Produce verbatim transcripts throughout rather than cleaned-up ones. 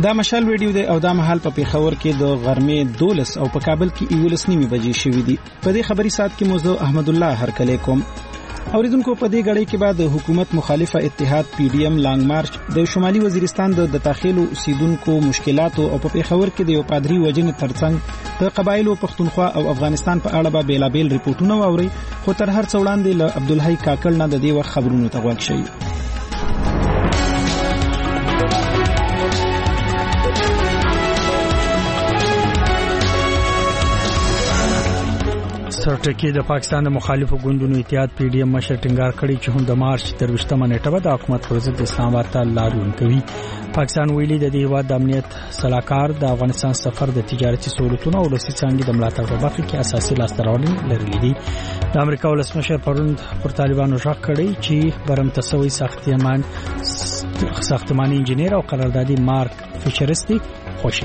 دا مشال ویډیو دی او دا مهال په پیښور کې د غرمې دولس او په کابل کې یولس نیمه بجې شوې دي. په دې خبري سات کې موضوع احمد الله هرکلی کوم. اوریدونکو په دې غړي کې بعد حکومت مخالفه اتحاد پی ډی ایم لانګ مارچ د شمالي وزیرستان د داخلو اوسیدونکو مشکلات او په پیښور کې د یو پادری وجنې ترڅنګ د قبایلو پښتونخوا او افغانستان په اړه به بیلابیل ریپورتونه واوري. خو تر هر څه وړاندې له عبدالحی کاکړ نه د دې وخت خبرونو ته غوږ شئ. سرټکی د پاکستان د مخالفو ګوندونو اتحاد پی ډی ایم مشر ټینګار کړی چې هم د مارچ تر وشتمه نیټه به د حکومت پر ضد اسلام آباد ته لارون کوي. پاکستان ویلي د دې هیواد د امنیت صلاحکار د افغانستان سفر د تجارتي سہولتونو او لسی څنګه د ملاتړ په برخه کې اساسي لاسته راوړنې لرلې دي. د امریکا ولسمشر پروند پر طالبانو ژغ کړی چې برمتسوي ساختمان ساختماني انجنیر او قراردادي مارک فیشرستی خوشي.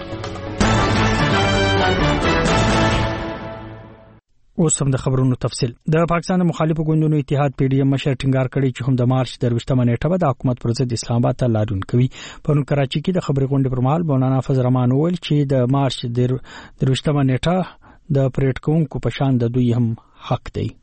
اوس هم د خبرونو تفصیل. د پاکستان مخالفو ګوندونو اتحاد پی ډی ایم مشر ټینګار کړی چې هم د مارچ د وشتمه نیټه به د حکومت پر ضد اسلام آباد ته لارون کوي. په کراچي کې د خبري غونډې پر مهال مولانا فضل رحمان وویل چې د مارچ د وشتمه نیټه د پریډ کوونکو په شان د دوی هم حق دی.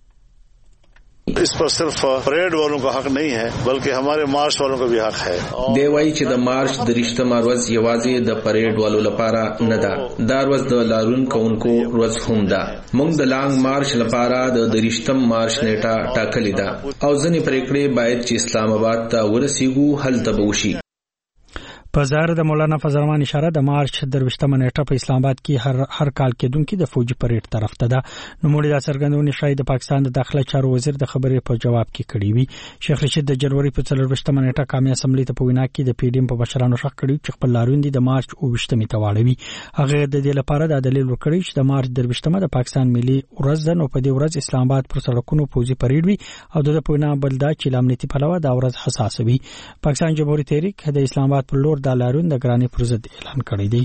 इस पर सिर्फ परेड वालों का हक नहीं है बल्कि हमारे मार्च वालों का भी हक है. دی وایي چې د مارچ د رښتما ورځ یوازې د پریډ والو لپاره نه ده، دا ورځ د لارون کوونکو ورځ هم ده. موږ د لانګ مارچ لپاره د رښتم مارچ نیټه ټاکلې ده او ځنې پریکړې باید چې اسلام آباد ته ورسیږو هلته به وشي. په ظاهر د مولانا فضل رحمان اشاره د مارچ د وشتمه نیټه په اسلام آباد کې هر هر کال کېدونکو د فوجي پریډ طرف ته ده. نو موږ د څرګندونې شاید د پاکستان د داخله چارو وزیر د خبرې په جواب کې کړی وي. شیخ رشید د جنوري په څلور وشتمه نیټه قومي اسمبلی ته په وینا کې د پی ډی ایم په مشرانو شخ کړی چې خپل لاروندي د مارچ او وشتمه ته واړوي. هغه د دې لپاره د دلیل ورکړی چې د مارچ د وشتمه د پاکستان ملي ورځ ده، نو په دې ورځ اسلام آباد پر سړکونو فوجي پریډ وي او د په وینا بل دا چې امنیتي پلوه دا ورځ حساس وي. پاکستان جمهوریت تحریک د اسلام آباد پر لور د لاروند د پر ضد اعلان کړی دی.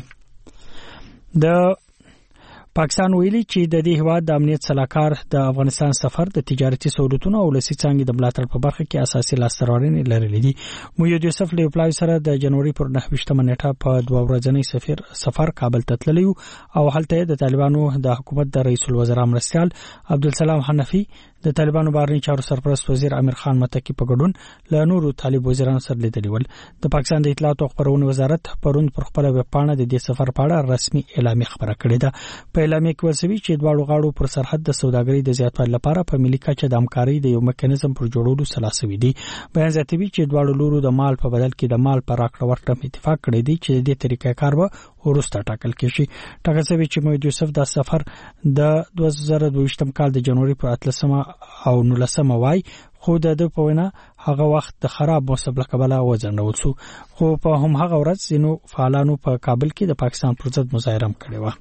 د پاکستان ویلي چې د دې هیواد د امنیت صلاحکار د افغانستان سفر د تجارتي سہولتونو او لسی څنګه د ملاتړ په برخه کې اساسي لاسته راوړنې لرلې دي. موحد یوسف له پلای سره د جنوري پر نهه وشتمه نیټه په دوه ورځنی سفر سفر کابل ته تللی او هلته د طالبانو د حکومت د رئیس الوزرا مرستیال عبدالسلام حنفي د طالبانو بهرنی چارو سرپرست وزیر امیر خان متکی په ګډون له نورو طالب وزیرانو سره لیدلي ول. د پاکستان د اطلاعات او خبرونې وزارت پرون پر خپل ویب پاڼه د دې سفر په اړه رسمي اعلامیه خبره کړې ده. په اعلامیه کې وسوي چې دواړو غاړو پر سرحد د سوداګرۍ د زیاتوالي لپاره په ملي کچه د همکارۍ د یو میکانیزم پر جوړولو سلاسوي دي. بیان زیاتوي چې دواړو لورو د مال په بدل کې د مال پر راکړه ورکړه اتفاق کړی دی چې د دې طریقې کار به ورسته ټاکل کېږي. ټاکل شوی چې موحد یوسف د سفر د دوه زره دوه کال د جنوري پر اتلسمه او نولسمه وای، خو د په وینا هغه وخت د خراب موسم له کبله وځنډول شو. خو په هم هغه ورځ ځینو فعالانو په کابل کې د پاکستان پر ضد مظاهره کړې و.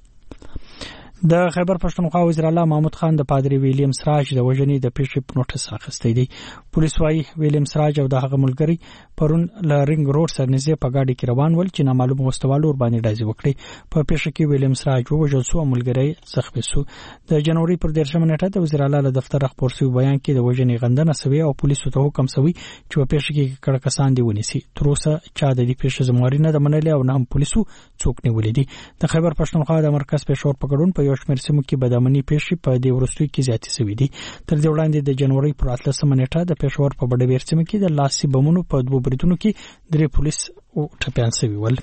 د خیبر پښتونخوا وزیر اعلی محمود خان د پادری ویلیام سراج د وژنې د پیښې په نوټس اخیستی دی. پولیس وايي ویلیام سراج او د هغه ملګری پرون ل رینګ روډ سره نږدې په گاډي کې روان ول چې نامعلوم وسوالو ور باندې ډایز وکړي. په پیښه کې ویلیام سراج وژل شو او ملګری زخمی شو. د جنوري پر دیرشمه نیټه د وزیر اعلی له دفتر خبر شوی بیان کې د وژنې غندنه شوی او پولیسو ته حکم شوی چې په پیښه کې کړه کسان دی ونیسي. تر اوسه چا د دې پیښې زمواري نه د منلې او نه هم پولیسو څوک نیولې دي. د خیبر پښتونخوا د مرکز پېښور په ګډون په یو شمېر سیمو کې بدامني پیښې په دې ورستوي کې زیاتې شوې دي. تر دې وړاندې د جنوري پر اتلسمه نیټه د پېښور په بډې سیمه کې د لاسي بمونو په دوه بریتونو کې درې پولیس او ټپيان شوي ول.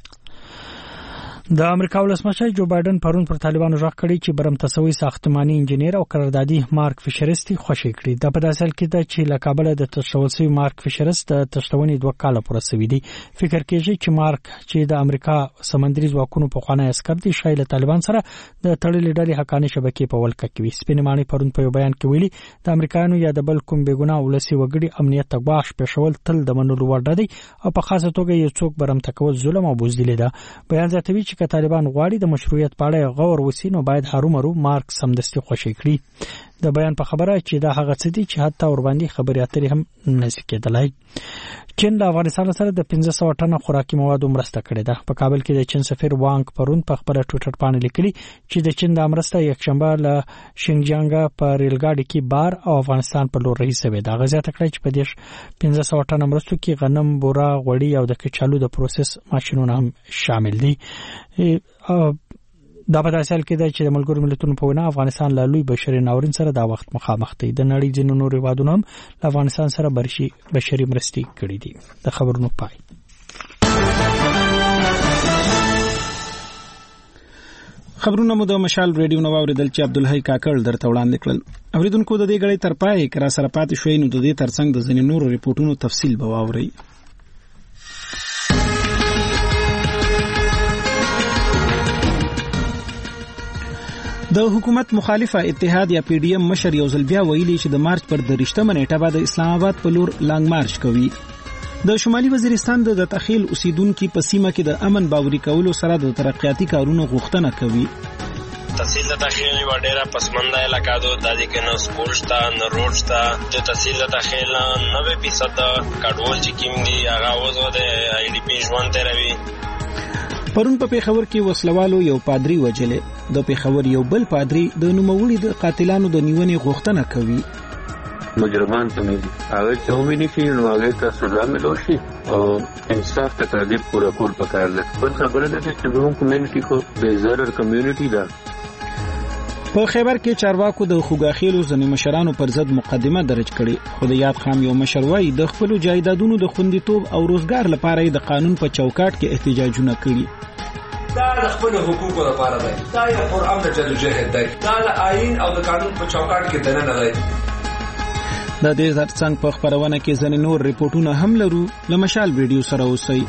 د امریکا ولسمشر جو بایدن پرون پر طالبانو ژغ کړی چې برمتسوي ساختماني انجنیر او قراردادي مارک فیشرستی خوشی کړی. د په داسل کې د چې له کابل د تشول شوی مارک فیشرست د تشتونې دوه کاله پوره شوی دی. فکر کېږي چې مارک چې د امریکا سمندري ځواکونو په خوانه عسكر دي شایله طالبان سره د تړلې ډلې حقاني شبکې په ولکه کې وي. سپینماني پرون په بیان کې ویلي د امریکایانو یا د بل کوم بیګناه ولسی وګړي امنیت ته غواش پېښول تل د منلو وړ دی او په خاصه توګه یو څوک برمتکول ظلم او بوزدلي ده. بیان زیاتوي چې طالبان غواړي د مشروعیت په اړه غور وسي نو باید هرومرو مارک سمدستي خوشی کړي. د بیان په خبره چې دا هغه څه دي چې حتی ور باندې خبري اترې هم نشي کېدلای. چین د افغانستان سره د پنځه سوه ټنه خوراکي موادو مرسته کړې ده. په کابل کې د چین سفیر وانګ پرون په خبره ټویټر باندې لیکلي چې د چین د مرسته یکشنبه له شینجیانګ په ریلګاډي کې بار او افغانستان په لور رهي شوې ده. غزا تکړه چې په دې پنځه سوه ټنه مرستو کې غنم، بوره، غوړي او د کچالو د پروسس ماشينونه هم شامل دي. دا په داسې حال کې ده چې د ملګرو ملتونو په وینا افغانستان له لوی بشري ناورین سره دا وخت مخامخ دی. د نړۍ ځینو نورو هیوادونو هم له افغانستان سره برشي بشري مرستې کړې دي. د خبرونو پای. خبرونه مو د مشال ریډیو نو اوریدل چې عبدالحی کاکړ درته وړاندې کړل. اوریدونکو د دې غړي تر پای کرا سره پاتې شوي نو د دې ترڅنګ د ځینې نورو ریپورتونو تفصیل به واورئ. د حکومت مخالفه اتحاد یا پی ډی ایم مشر یو ځل بیا ویلي چې د مارچ پر دریشتمه نیټه به د اسلام آباد په لور لانګ مارچ کوي. د شمالي وزیرستان د تخیل اوسیدونکو په سیمه کې د امن باوري کولو سره د ترقیاتي کارونو غوښتنه کوي. تحصیل د تخیل یو ډیره پسمنده علاقه ده. د دې کې نو سکول شته، نه روډ شته. د تحصیل د تخیل نوي فیصد کډوال چې کیم دي هغه وځو د ای ډی پی ژوند تیروي. پرون په پیښور کې وسلوالو یو پادری وجلې. د پیښور یو بل پادری د نوموړي د قاتلانو د نیونې غوښتنه کوي. مجرمان ته مې هغه چې ومني چې نو هغه ته سزا ملوشي او انصاف ته تعریف پورا کول پکار ده. بل خبره ده چې زموږ کمیونټي کو بې ضرر کمیونټي ده. په خیبر کې چارواکو د خوګاخیلو ځنې مشرانو پر ضد مقدمه درج کړې. خو د یاد خام یو مشر وایي د خپل جایدادونو د خوندیتوب او روزګار لپاره د قانون په چوکاټ کې احتجاجونه کړي. دا د خپل حقوقو لپاره دی. دا یو قرآن د جدوجہد دی. دا د آئین او د قانون په چوکاټ کې دننه دی. د دې ترڅنګ په خبرونه کې ځنې نور ریپورتونه هم لرو. له مشال ویډیو سره اوسئ.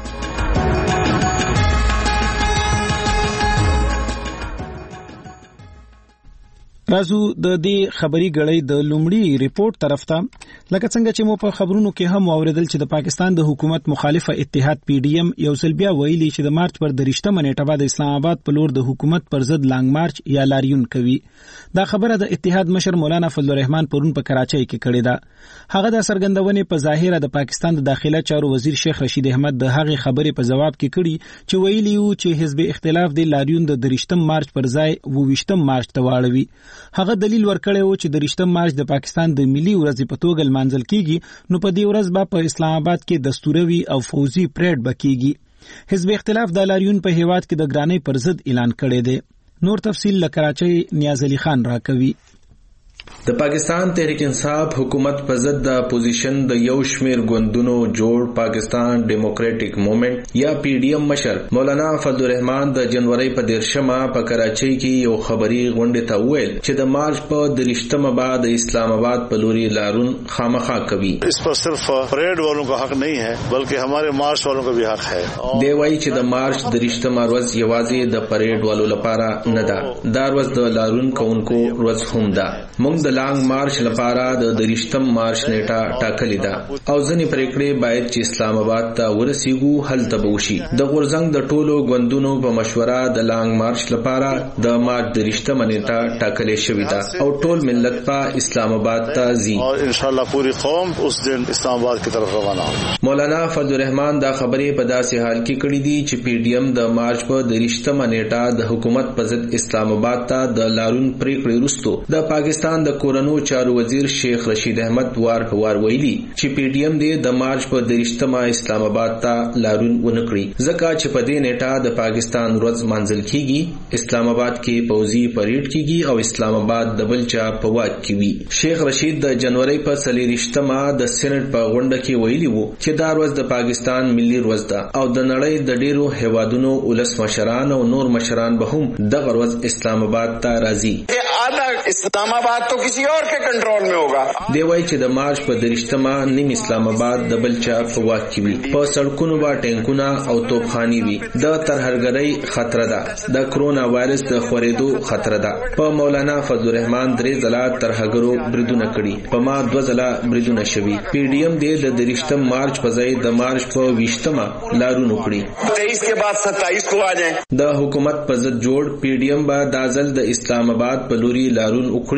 رازو د دې خبري غړې د لومړی ریپورت طرف ته. لکه څنګه چې مو په خبرونو کې هم اوریدل چې د پاکستان د حکومت مخالفه اتحاد پی ډی ایم یو ځل بیا ویلي چې د مارچ پر دریشتمه نیټه بعد اسلام آباد په لور د حکومت پر ضد لانګ مارچ یا لاریون کوي. دا خبره د اتحاد مشر مولانا فضل الرحمن پرون په کراچۍ کې کړې ده. هغه د سرګندونې په ظاهره د پاکستان د داخله چارو وزیر شیخ رشید احمد د هغې خبرې په جواب کې کړي چې ویلي وو چې حزب اختلاف د لاریون د دریشتم مارچ پر ځای وویشتم مارچ ته واړوي. هغه دلیل ورکړی و چې د دریشتم مارچ د پاکستان د ملي ورځې په توګه لمانځل کیږي، نو په دې ورځ به په اسلام آباد کې دستوروي او فوزي پریډ بکیږي. حزب اختلاف د لاریون په هیواد کې د ګرانۍ پر ضد اعلان کړی دی. نور تفصیل له کراچۍ نیاز علي خان راکوي. د پاکستان تحریک انصاف حکومت په ضد د اپوزیشن د یو شمیر ګوندونو جوړ پاکستان ډیموکریټک موومېنټ یا پی ډی ایم مشر مولانا فضل الرحمن د جنوري په دیرشمه په کراچۍ کې یو خبري غونډه ته وویل چې د مارچ په دریشتمه بعد اسلام آباد په لوري لارون خامخا کوي. اس پر صرف پریڈ والوں کا حق نہیں ہے بلکہ ہمارے مارچ والوں کا بھی حق ہے. دی وایي چې د مارچ دریشتمه ورځ یوازې د پریډ والو لپاره نه ده، دا ورځ د لارون کوونکو ورځ هم ده. موږ د لانګ مارچ لپاره د دریشتم مارچ نیټه ټاکلې ده او ځنې پریکړې باید چې اسلام آباد ته ورسیږو هلته به وشي. د غورځنګ د ټولو ګوندونو په مشوره د لانګ مارچ لپاره د مارچ دریشتم نیټه ټاکلې شوې ده او ټول ملت په اسلام آباد ته ځي او ان شاء الله پوری قوم اس دن اسلام آباد کی طرف روانه. مولانا فضل الرحمن دا خبرې په داسې حال کې کړې دي چې پی ډی ایم د مارچ په دریشتم نیټه د حکومت په ضد اسلام آباد ته د لارون پریکړې وروسته د پاکستان د کورنو چارو وزیر شیخ رشید احمد وار په وار ویلي چې پی ډی ایم دې د مارچ په دریشتمه اسلام آباد ته لارون ونکړي ځکه چې په دې نیټه د پاکستان ورځ منځل کیږي، اسلام آباد کې پوزي پریډ کیږي او اسلام آباد د بل چا په واک کې وي. شیخ رشید د جنوري په څلېرویشتمه د سېنات په غونډه کې ویلي وو چې دا ورځ د پاکستان ملي ورځ ده او د نړۍ د ډیرو هیوادونو ولس مشران او نور مشران به هم دغه ورځ اسلام آباد ته راځي. اسلام آباد تو کسی اور کے کنٹرول میں ہوگا. دی وایي چې د مارچ په دریشتمه نیم اسلام آباد د بل چا په واک کې وي. په سړکونو با ټینکونه او توپخاني وي. د ترهګرۍ خطر ده، د کرونا وایرس د خورېدو خطر ده. په مولانا فضل الرحمن درې ځله ترهګرو بریدونه کړي، په ما دوه ځله بریدونه شوي. پی ډی ایم دې د دریشتم مارچ په ځای د مارچ په ویشتمه لارون وکړي. تیئیس کے بعد ستائیس کو آ جائیں. د حکومت په ضد جوړ پی ډی ایم به دا ځل د اسلام آباد په لوري لارون وکړي او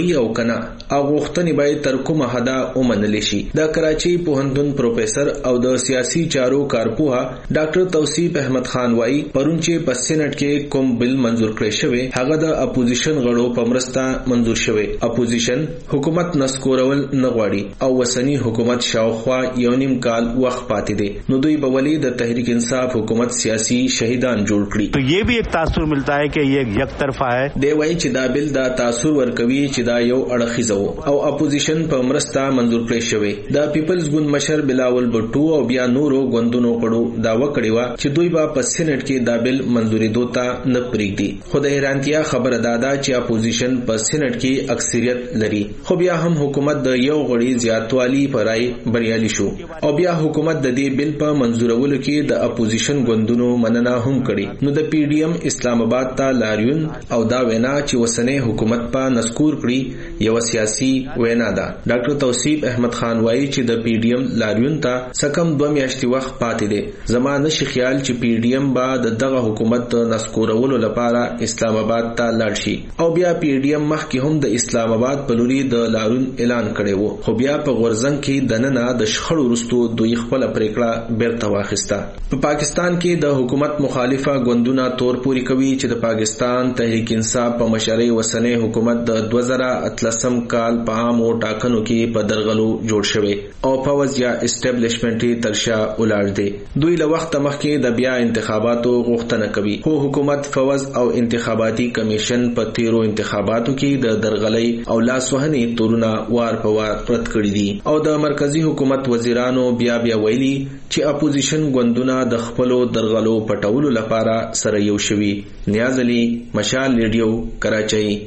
کنه او غوښتنې باید تر کومه حده ومنل شي. د کراچي پوهنتون پروفیسور او د سیاسي چارو کارپوه ډاکټر توصیف احمد خان وايي پرون چې په سېنات کې کوم بل منزور کړی شوی هغه د اپوزیشن غړو په مرسته منزور شوی. اپوزیشن حکومت نسکورول نه غواړي او وسنی حکومت شاوخوا یو نیم کال وخت پاتې دی نو دوی به ولې د تحریک انصاف حکومت سیاسي شهیدان جوړ کړي. تو یہ بھی ایک تاثر ملتا ہے کہ یہ یک طرفہ ہے. دی وايي چې دا بل دا تاثر ورکوي چې دا یو اړخیزه او اپوزیشن په مرسته منزور کړی شوی. د پیپلز ګوند مشر بلاول بټو او بیا نورو ګوندونو کړو دا وکړی و چې دوی به په سېنات کې دا بل منزوري دوتا نه پریږدي. خو د حیرانتیا خبره دا ده چې اپوزیشن په سېنات کې اکثریت لري خو بیا هم حکومت د یو غړي زیاتوالی پرای بریالي شو او بیا حکومت د دې بل په منزورولو کې د اپوزیشن ګوندونو مننه هم کړي. نو د پی ډی ایم اسلام آباد ته لاریون او دا وینا چې وسنه حکومت په نسکور کړي یو سیاسي وینا ده. ډاکټر توصیف احمد خان وايي چې د پی ډی ایم لاریون ته سکم دوه میاشتې وخت پاتې دی. زما نشي خیال چې پی ډی ایم بعد دغه حکومت نسکورولو لپاره اسلام آباد ته لاړ شي او بیا پی ډی ایم مخکې هم د اسلام آباد په لوري د لاریون اعلان کړی وو خو بیا په غورزنګ کې د نننه د شخړو وروسته دوی خپل پریکړه بیرته واخیسته. په پاکستان کې د حکومت مخالفه ګوندونه تور پوری کوي چې د پاکستان تحریک انصاف په مشرۍ وسنه حکومت د دوه زره اتلسم کال په عامو ټاکنو کې په درغلو جوړ شوی او فوز یا اسټابلیشمنټي ترشا ولاړ دی. دوی له وخت مخکې د بیا انتخاباتو غوښتنه کوي خو حکومت فوز او انتخاباتي کمیشن په تیرو انتخاباتو کې د درغلۍ او لاسوهنې تورونه وار په وار رد کړي دي او د مرکزی حکومت وزیرانو بیا بیا ویلي چې اپوزیشن ګوندونه د خپلو درغلو پټولو لپاره سره یو شوي. نیاز علي، مشال ریډیو، کراچۍ.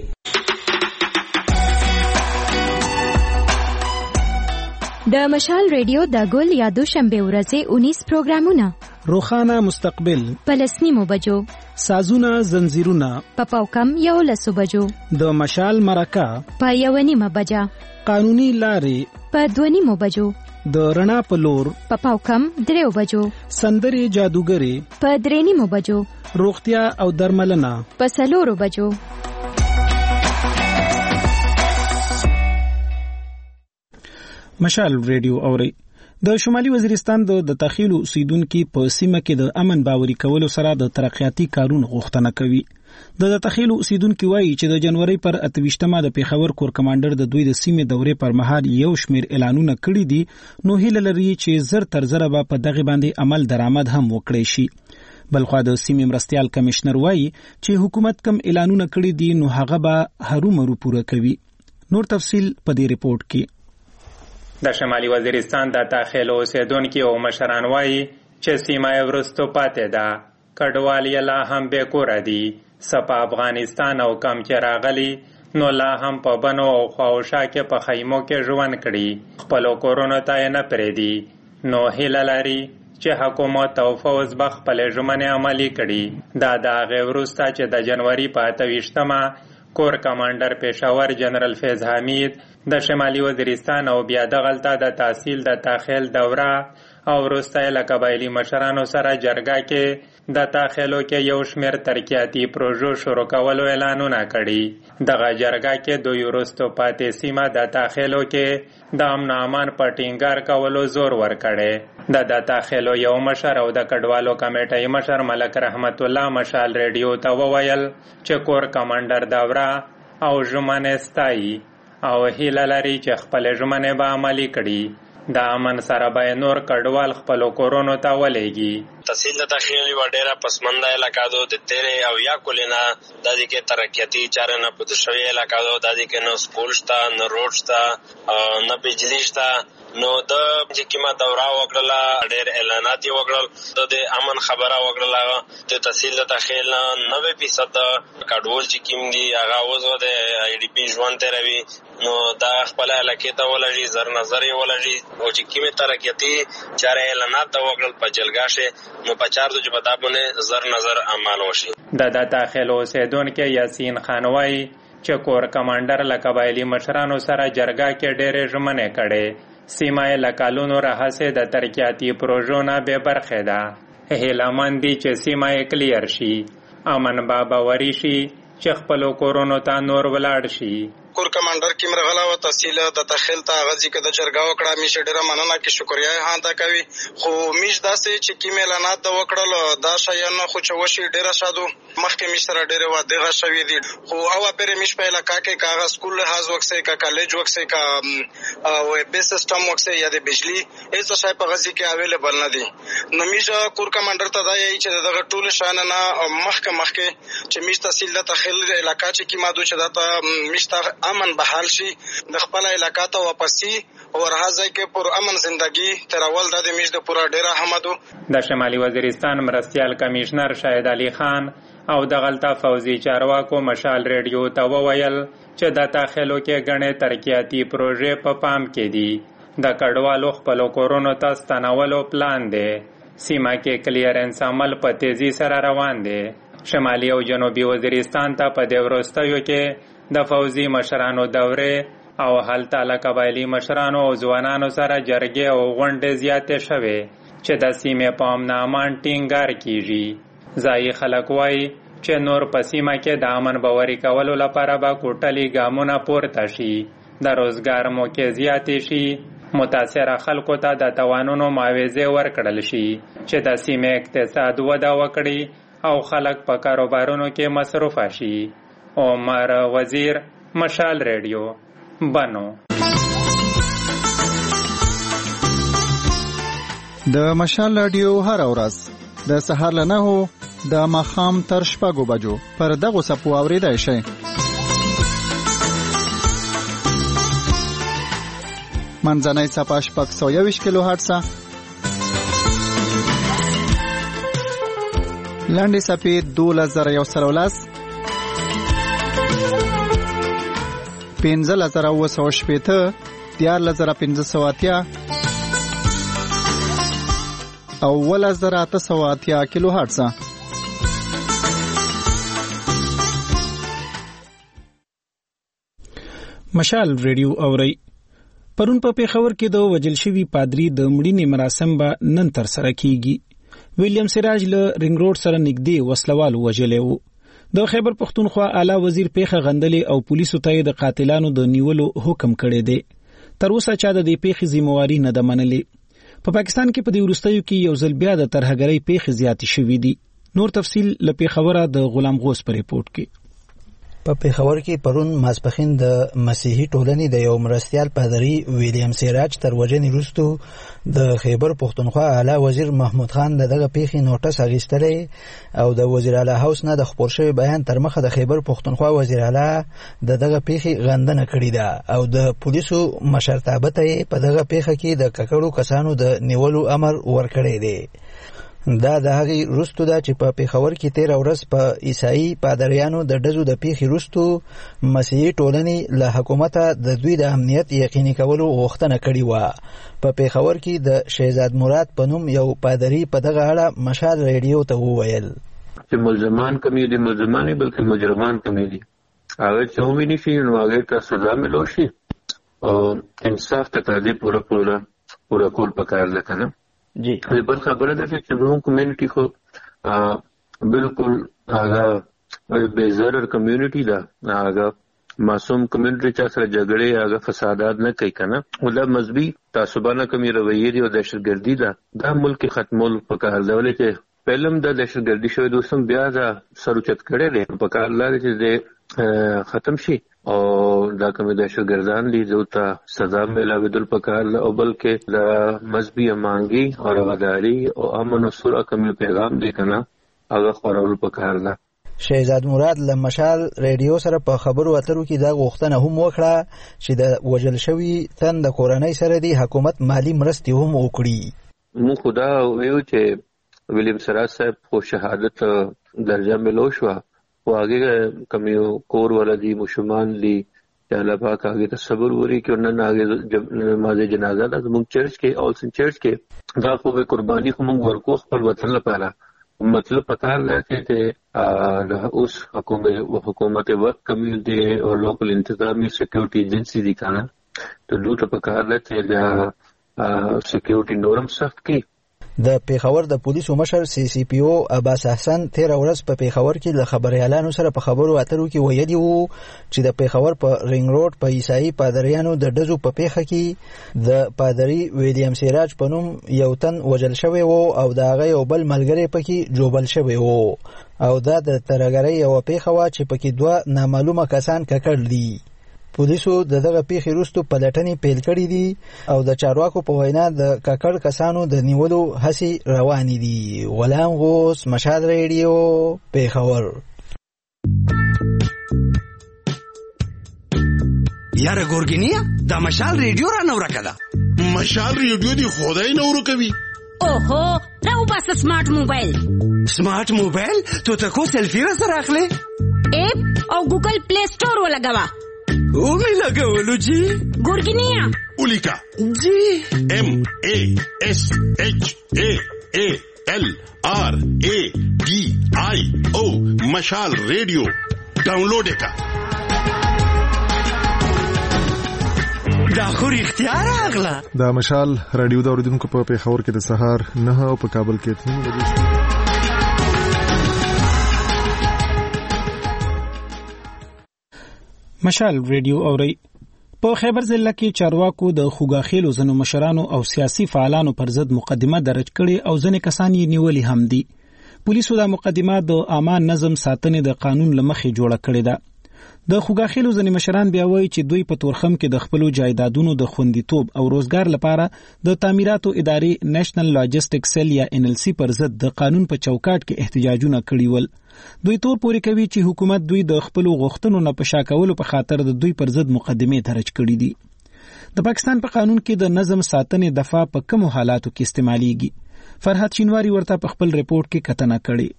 د مشال ریډیو د ګل یا دوشنبه ورځې اونیس پروګرامونه: روخانه مستقبل پلسنیمو بجو، سازونه زنجیرونه په پاوکم یو لسو بجو، د مشال مرکه په یو نیمه بجه، قانوني لارې په دوه نیمو بجو، د رڼا په لور په پاوکم دریو بجو، سندرې جادوګرې په درې نیمو بجو، روغتیا او درملنه په څلورو بجو. مشال ریډیو اوري. د شمالي وزیرستان د تخیل اوسیدونکو په سیمه کې د امن باوري کولو سره د ترقیاتي کارونو غوښتنه کوي. د تخیل اوسیدونکو وایي چې د جنوري پر اتویشتمه د پیښور کور کمانډر د دوی د سیمې دورې پر مهال یو شمیر اعلانونه کړي دي نو هیله لري چې زر تر زر به په دغه باندې عمل درآمد هم وکړي شي. بلخوا د سیمې مرستيال کمشنر وایي چې حکومت کم اعلانونه کړي دي نو هغه به هرومرو پوره کوي. نور تفصیل په دې ریپورت کې. د شمالي وزیرستان د تخیل اوسیدونکو او مشران وایي چې سیمه ورستو پاتې ده، کډوال یې لا هم بې کوره دي، سپا افغانستان او کم چې راغلي نو لا هم په بنو او خواوشا کې په خیمو کې ژوند کړي، خپلو کورونو ته یې نه پرېږدي. نو هیله لري چې حکومت او فوز به خپلې ژمنې عملي کړي. دا د هغې وروسته چې د جنوري په اته ویشتمه کور کمانډر پېښور جنرال فیض حمید د شمالي وزیرستان او بیا دغلته د تحصیل د تخیل دوره او وروسته له قبایلي مشرانو سره جرګه کې د تخیلو کې یو شمیر ترقیاتي پروژو شروع کولو اعلانونه کړي. دغه جرګه کې دوی وروستو پاتې سیمه د تخیلو کې د امن امان په ټینګار کولو زور ورکړي. د د تخیلو یو مشر او د کډوالو کمیټې مشر ملک رحمت الله مشال ریډیو ته وویل چې کور کمانډر دوره او ژمنې ستایي او هیله لري چې خپل ژمنې به عملي کړي. د امن سره به نور کډوال خپلو کورونو ته ولېږي. تحصیل د تخیل یو ډیره پسمنده علاقه ده د تیرې او یا کلینا د دې کې ترقیاتي چارې نه پد شوی علاقه ده. د دې کې نو سکول شته، نه روډ شته، نه بجلی شته. نو د چې کیما دوره وکړه ډېر اعلانات یې وکړل، د امن خبره وکړه. د تحصیل د تخیل نوي فیصد کډوال چې کیم دي هغه وزو د ای ډی پی ژوند تیروي نو دا خپل علاقې ته ولږي زر نظر یې ولږي او چې کیمه ترقیاتي چارې اعلانات وکړل په جلګاشه نو په چار د جبدابونه زر نظر عمل وشي. د د تخیل اوسیدونکو یاسین خان وایي چې کور کمانډر له قبایلي مشرانو سره جرګه کې ډېرې ژمنې کړې. سیمه یې له کلونو راهیسې د ترقیاتي پروژو نه بې برخې ده. هیله دي چې سیمه یې کلیر شي، امن به باوري شي چې خپلو کورونو ته نور ولاړ شي. کور کمانډر کې مرغلا و تحصیل د تخیل ته غزي کې د جرګه وکړه میش ډیره مننه کې شکریا هان تا کوي خو میش داسې چې کې اعلانات د وکړل دا شایان خو چې وشي ډیره شادو مخکې میش سره ډیره واده شوی دي خو او پرې میش په علاقہ کې کاغذ سکول لحاظ وکسه کا کالج وکسه کا او بیس سیستم وکسه یا د بجلی ایسه شای په غزي کې اویلیبل نه دي نو میش کور کمانډر ته دا یی چې دغه ټول شان نه مخکې مخکې چې میش تحصیل د تخیل علاقہ چې کې مادو چې دا میش ته امن بحال شي د خپل علاقہ ته واپسی او راځي کې پر امن زندگی ترول د میش د پورا ډیره حمدو د شمالي وزیرستان مرستيال کمشنر شاهد علي خان او د غلطه فوزي چارواکو مشال ریډیو ته وویل چې د داخلو کې غنې ترقیاتی پروژې په پام کې دي د کډوالو خپل کورونو ته ستنولو پلان دی سیمه کې کلیرنس عمل په تیزی سره روان دی شمالي او جنوبي وزیرستان ته په دې ورستیو کې د فوزي مشرانو دوره او هلته له قبایلي مشرانو او ځوانانو سره جرګې او غونډې زیاتې شوې چې د سیمې په امن امان ټینګار کیږي ځایي خلک وایي چې نور په سیمه کې د امن باوري کولو لپاره به کوټلي ګامونه پورته شي د روزګار موقع زیاتې شي متاثره خلکو ته د توانونو معاوضې ورکړل شي چې د سیمې اقتصاد وده وکړي او خلک په کاروبارونو کې مصروف شي عمر وزیر مشال ریډیو بنو د مشال رادیو هر ورځ د سهار له نهو د ماښام تر شپږو بجو پر دغه سپو اوریدای شئ منځنۍ صفحه شپږ سوه یوویشت کیلو هرټزه لنډې صفحې دولس زره یو سل او لس پنځلس زره اوه سوه شپېته دیارلس زره پنځه سوه اتیا او اوولس زره اته سوه اتیا کیلو هرټزه مشال ریډیو اوري پرون په پیښور کې د وجل شوی پادری د مړینې مراسم به نن تر سره کیږي ویلیام سراج له رینګ روډ سره نږدې وسلوال وجلې وو د خیبر پختونخوا اعلی وزیر پیښه غندلې او پولیسو ته د قاتلانو د نیولو حکم کړی دی تر اوسه چا د دې پیښې ذمہواری نه ده منلې په پاکستان کې په دې وروستیو کې یو ځل بیا د ترهګرۍ پیښې زیاتې شوې دي نور تفصیل له پیښوره د غلام غوث په ریپورت کې په پیښور کې پرون ماسپخین د مسیحي ټولنې د یو مرستيال پادری ویلیام سراج تر وژنې وروسته د خیبر پختونخوا اعلی وزیر محمود خان دغه پیښې نوټس اخیستلې او د وزیر اعلی هاوس نه د خبر شوی بیان تر مخه د خیبر پختونخوا وزیر اعلی دغه پیښې غندنه کړې ده او د پولیسو مشرتابه ته په دغه پیښه کې د ککړو کسانو د نیولو امر ورکړی دی دا د هغې وروسته ده چې په پیښور کې تېره ورځ په عیسایي پادریانو د ډزو د پیښې وروسته مسیحي ټولنې له حکومته د دوی د امنیت یقیني کولو غوښتنه کړې وه په پیښور کې د شهزاد مراد په نوم یو پادري په دغه اړه مشال ریډیو ته وویل چې ملزمان کم دي ملزمان بلکې مجرمان کم دي هغه چې وویني شي نو هغه ته سزا ملو شي او انصاف ته تعدیل پوره پوره پوره کول پکار ده کنه جی بل خبره ده چې زموږ کمیونټي خو بالکل هغه بے ضرر کمیونټي ده هغه معصوم کمیونټي چې سره جګړې هغه فسادات نه کوي کنه ولا مذهبي تعصبانه کمی رویه دی او دهشتګردي ده دا ملک ختمول پکار دی ولې چې پهلم د دهشتګردي شوی دوستم بیا دا سروچت کړي دي پکار لري چې ختم شي او دا کوم دهشتګردان دي چې ته سزا ملاویدل پکار او بلکې د مذهبي امانګي او رغداري او امن او سوله کوم پیغام دی کنه هغه خورول پکار ده شهزاد مراد له مشال ریډیو سره په خبرو اترو کې دا غوښتنه هم وکړه چې د وجل شوی تن د کورنۍ سره دی حکومت مالی مرستې هم وکړي مو خدا ویو چې ویلیام سراج صاحب خو شهادت درجه ملو شو او هغه کمیو کور ولدي مشمان دي چې الله پاک هغه ته صبر وري کې نن هغه نماز جنازه د موږ چرچ کې اولسن چرچ کې دا خو قرباني خو موږ ورکو خپل وطن لپاره مطلب پتا لګی چې د اوس حکومت حکومت وقت کمیونټي او لوکل انتظامی سکیورټي ایجنسی دي کنه ته دوی ته پکار لته چې سکیورټي نورم سخت کی د پیښور د پولیسو مشر سی سی پی او عباس احسن تیر ورځ په پیښور کې له خبريالانو سره په خبرو اترو کې ویلي وو چې د پیښور په رینګ روډ په عیسائی پادریانو د ډزو په پیښه کې د پادری ویلیام سیراج په نوم یو تن وژل شوی وو او د هغه یو بل ملګری پکې جوبل شوی وو او دا د ترګری یو پیښه وا چې پکې دوه نامعلومه کسان ککړ دي. پولیسو د دغه پیښې وروسته پلټنې پیل کړې دي او د چارواکو په وینا د ککړ کسانو د نیولو هڅې روانې دي. غلام غوث، مشال ریډیو، پیښور. یاره ګورګینیا دا مشال ریډیو را نو راکړه. مشال ریډیو دی خدای نو ورکوي. اوهو راو بس سمارټ موبایل. سمارټ موبایل ته تاسو سلفي را سره اخلي؟ اپ او ګوګل پلی سٹور ولګوا. او می لګولو جی ګورګینیا اولیکا جی ایم ای ایس ایچ ای ای ایل آر ای ڈی آئی او مشال ریڈیو ډاونلوډ کا. دا خو اختیار اغلا. دا مشال رادیو دا اوریدونکو په پیښور کې د سهار نه او په کابل کې اته بجې. مشال ریډیو اوري. په خیبر ضلع کې چارواکو د خوګاخیلو زنو مشرانو او سیاسي فعالانو پر ضد مقدمه درج کړي او ځنې کسان یې نیولي هم دي. پولیسو دا مقدمه د امان نظم ساتنې د قانون لمخې جوړه کړې ده. د خوګاخیلو ځنې مشران بیا وایي چې دوی په تورخم کې د خپلو جایدادونو د خوندیتوب او روزګار لپاره د تعمیراتو ادارې نېشنل لاجستیک سیل یا ان ال سی پر ضد د قانون په چوکاټ کې احتجاجونه کړي ول. دوی تور پورې کوي چې حکومت دوی د خپلو غوښتنو نه په شا کولو په خاطر د دوی پر ضد مقدمې درج کړي دي. د پاکستان په قانون کې د نظم ساتنې دفعه په کومو حالاتو کې استعماليږي؟ فرحت شینواری ورته په خپل ریپورت کې کتنه کړې.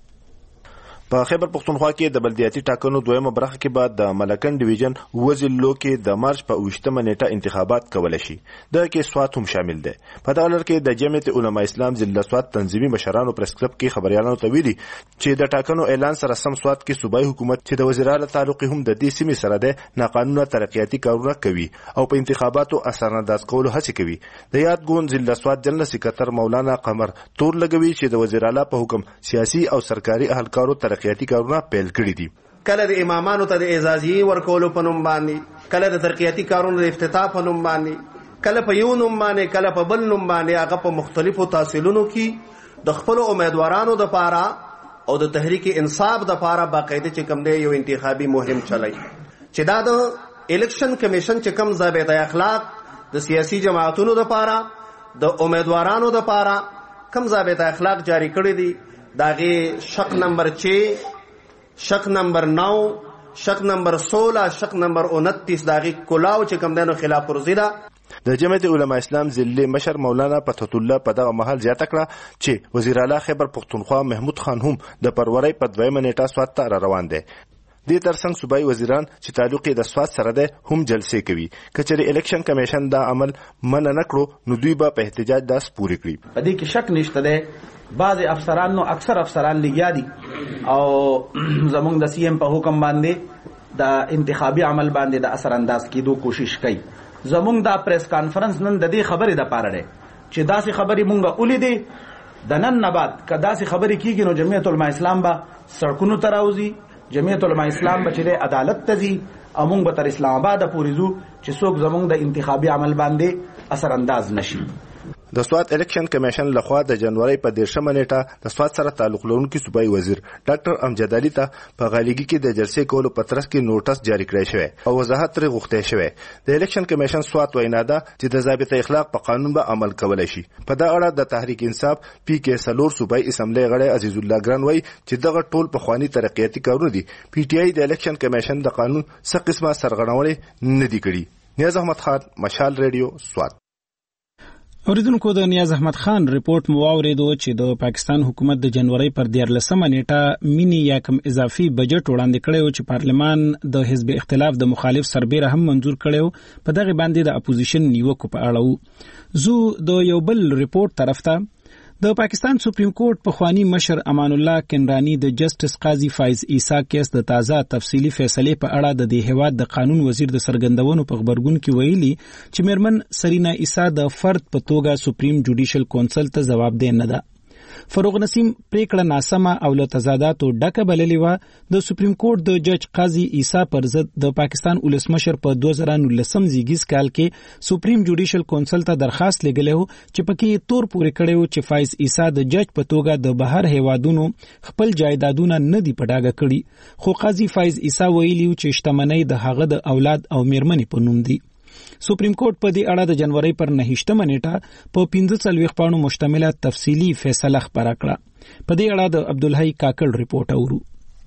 په خیبر پختونخوا کې د بلدیاتي ټاکنو دویمه برخه کې بعد د ملکن ډیویژن وزلو کې د مارچ په اوشتمه نیټه انتخابات کول شي. د کې سوات هم شامل دي. په دغه لړ کې د جمعیت علماء اسلام ضلع سوات تنظیمي مشرانو پریس کلب کې خبريالانو ته ویلي چې د ټاکنو اعلان سره سم سوات کې صوبایي حکومت چې د وزیراله تعلق هم د دې سیمې سره د ناقانونه ترقیاتي کارونه کوي او په انتخاباتو اثرانداز کولو هڅه کوي. د یاد ګوند ضلع سوات جنرال سکرټر مولانا قمر تور لګوي چې د وزیراله په حکم سیاسي او سرکاري اهلکارو ترقیاتي کارونه پیل کړي دي. کله د امامانو ته د اعزازي ورکولو په نوم باندې، کله د ترقیاتي کارونو د افتتاح په نوم باندې، کله په یو نوم باندې، کله په بل نوم باندې، هغه په مختلفو تحصیلونو کې د خپل امیدوارانو د پاره او د تحریک انصاف د پاره باقاعده چې کوم دی یو انتخابي مهم چلای چې دا د الیکشن کمیشن چې کوم ضابطه اخلاق د سیاسي جماعتونو د پاره د امیدوارانو د پاره کوم ضابطه اخلاق جاری کړی دي. داغه شق نمبر چھ، شق نمبر نو، شق نمبر سولہ، شق نمبر انتیس داغه کلاو چې کوم دنو خلاف ورزي ده. د جمعیت علماء اسلام ضلع مشر مولانا فتح الله په دغه محل زیاته کړه چې وزیر اعلی خیبر پختونخوا محمود خان هم د پروري په دویمه نیټه سوات ته را روان دي. د ترڅنګ صوبایي وزیران چې تعلق د سوات سره ده هم جلسې کوي. کچري الیکشن کمیشن دا عمل منع نکړو نو دوی به په احتجاج داس پوری کړي. په دې کې شک نشته ده بعض افسران نو اکثر افسران لګیا دي او زمونږ د سی ایم په حکم باندې د انتخابي عمل باندې د اثر انداز کېدو کوشش کوي. زمونږ د پریس کانفرنس نن د دې خبرې د پاره ده چې داسې خبرې مونږه ولیدې د نن نه بعد که داسې خبرې کیږي نو جمعیت علماء اسلام به سړکونو ته راوځي، جمعیت علماء اسلام به چې عدالت ته ځي او مونږ به تر اسلام آباد پورې ځو چې څوک زمونږ د انتخابي عمل باندې اثر انداز نشي. د سوات الیکشن کمیشن لخوا د جنوري په دیرشمه نیټه د سوات سره تعلق لرونکي صوبایي وزیر ډاکټر امجد علي ته په غالیګي کې د جلسې کولو په ترڅ کې نوټس جاری کړی شوی او وضاحت ترې غوښتل شوی. د الیکشن کمیشن سوات وینا ده چې د ضابطه اخلاق په قانون به عمل کولای شي. په دا اړه د تحریک انصاف پی کې سلور صوبایي اسمبلی غړی عزیز الله ګران وایي چې دغه ټول په خواني ترقیاتي کارونه دي. پی ټی آی د الیکشن کمیشن د قانون څخه قسمه سرغړونې نه دي کړي. نیاز احمد خان، مشال ریډیو، سوات. اوریدونکو د نیاز احمد خان ریپورت مو اوریدو چې د پاکستان حکومت د جنوري پر دیارلسمه نیټه مینی یا کم اضافي بجټ وړاندې کړی چې پارلمان د حزب اختلاف د مخالف سربېره هم منزور کړی. په دغه باندې د اپوزیشن نیوکو په اړه زو د یو بل ریپورت طرف ته د پاکستان سپریم کورټ پخوانی مشر امان الله کنرانی د جسټس قاضي فایز عیسی کیس د تازه تفصیلی فیصله په اړه د دې هیواد د قانون وزیر د سرګندونو په خبرګون کې ویلي چې میرمن سرینا عیسی د فرد په توګه سپریم جوډیشل کونسل ته جواب دی نه ده. فروغ نسیم پریکړه ناسمه او له تضاداتو ډکه بللې وه. د سپریم کورټ د جج قاضي عیسی پر ضد د پاکستان ولسمشر په دوه زره نولسم زیږیز کال کې سپریم جوډیشل کونسل ته درخواست لګلی و چې پکې تور پورې کړی و چې فایز عیسی د جج په توګه د بهر هیوادونو خپل جایدادونه نه دي په ډاګه کړي، خو قاضي فایز عیسی ویلي و چې شتمنۍ د هغه د اولاد او میرمنې په نوم دي. سپریم کورټ په دې اړه د جنوري پر نهشتمه نیټه په پنځه څلوېښت پاڼو مشتمله تفصیلي فیصله خپره کړه. په دې اړه د عبدالحی کاکړ ریپورټ اورو.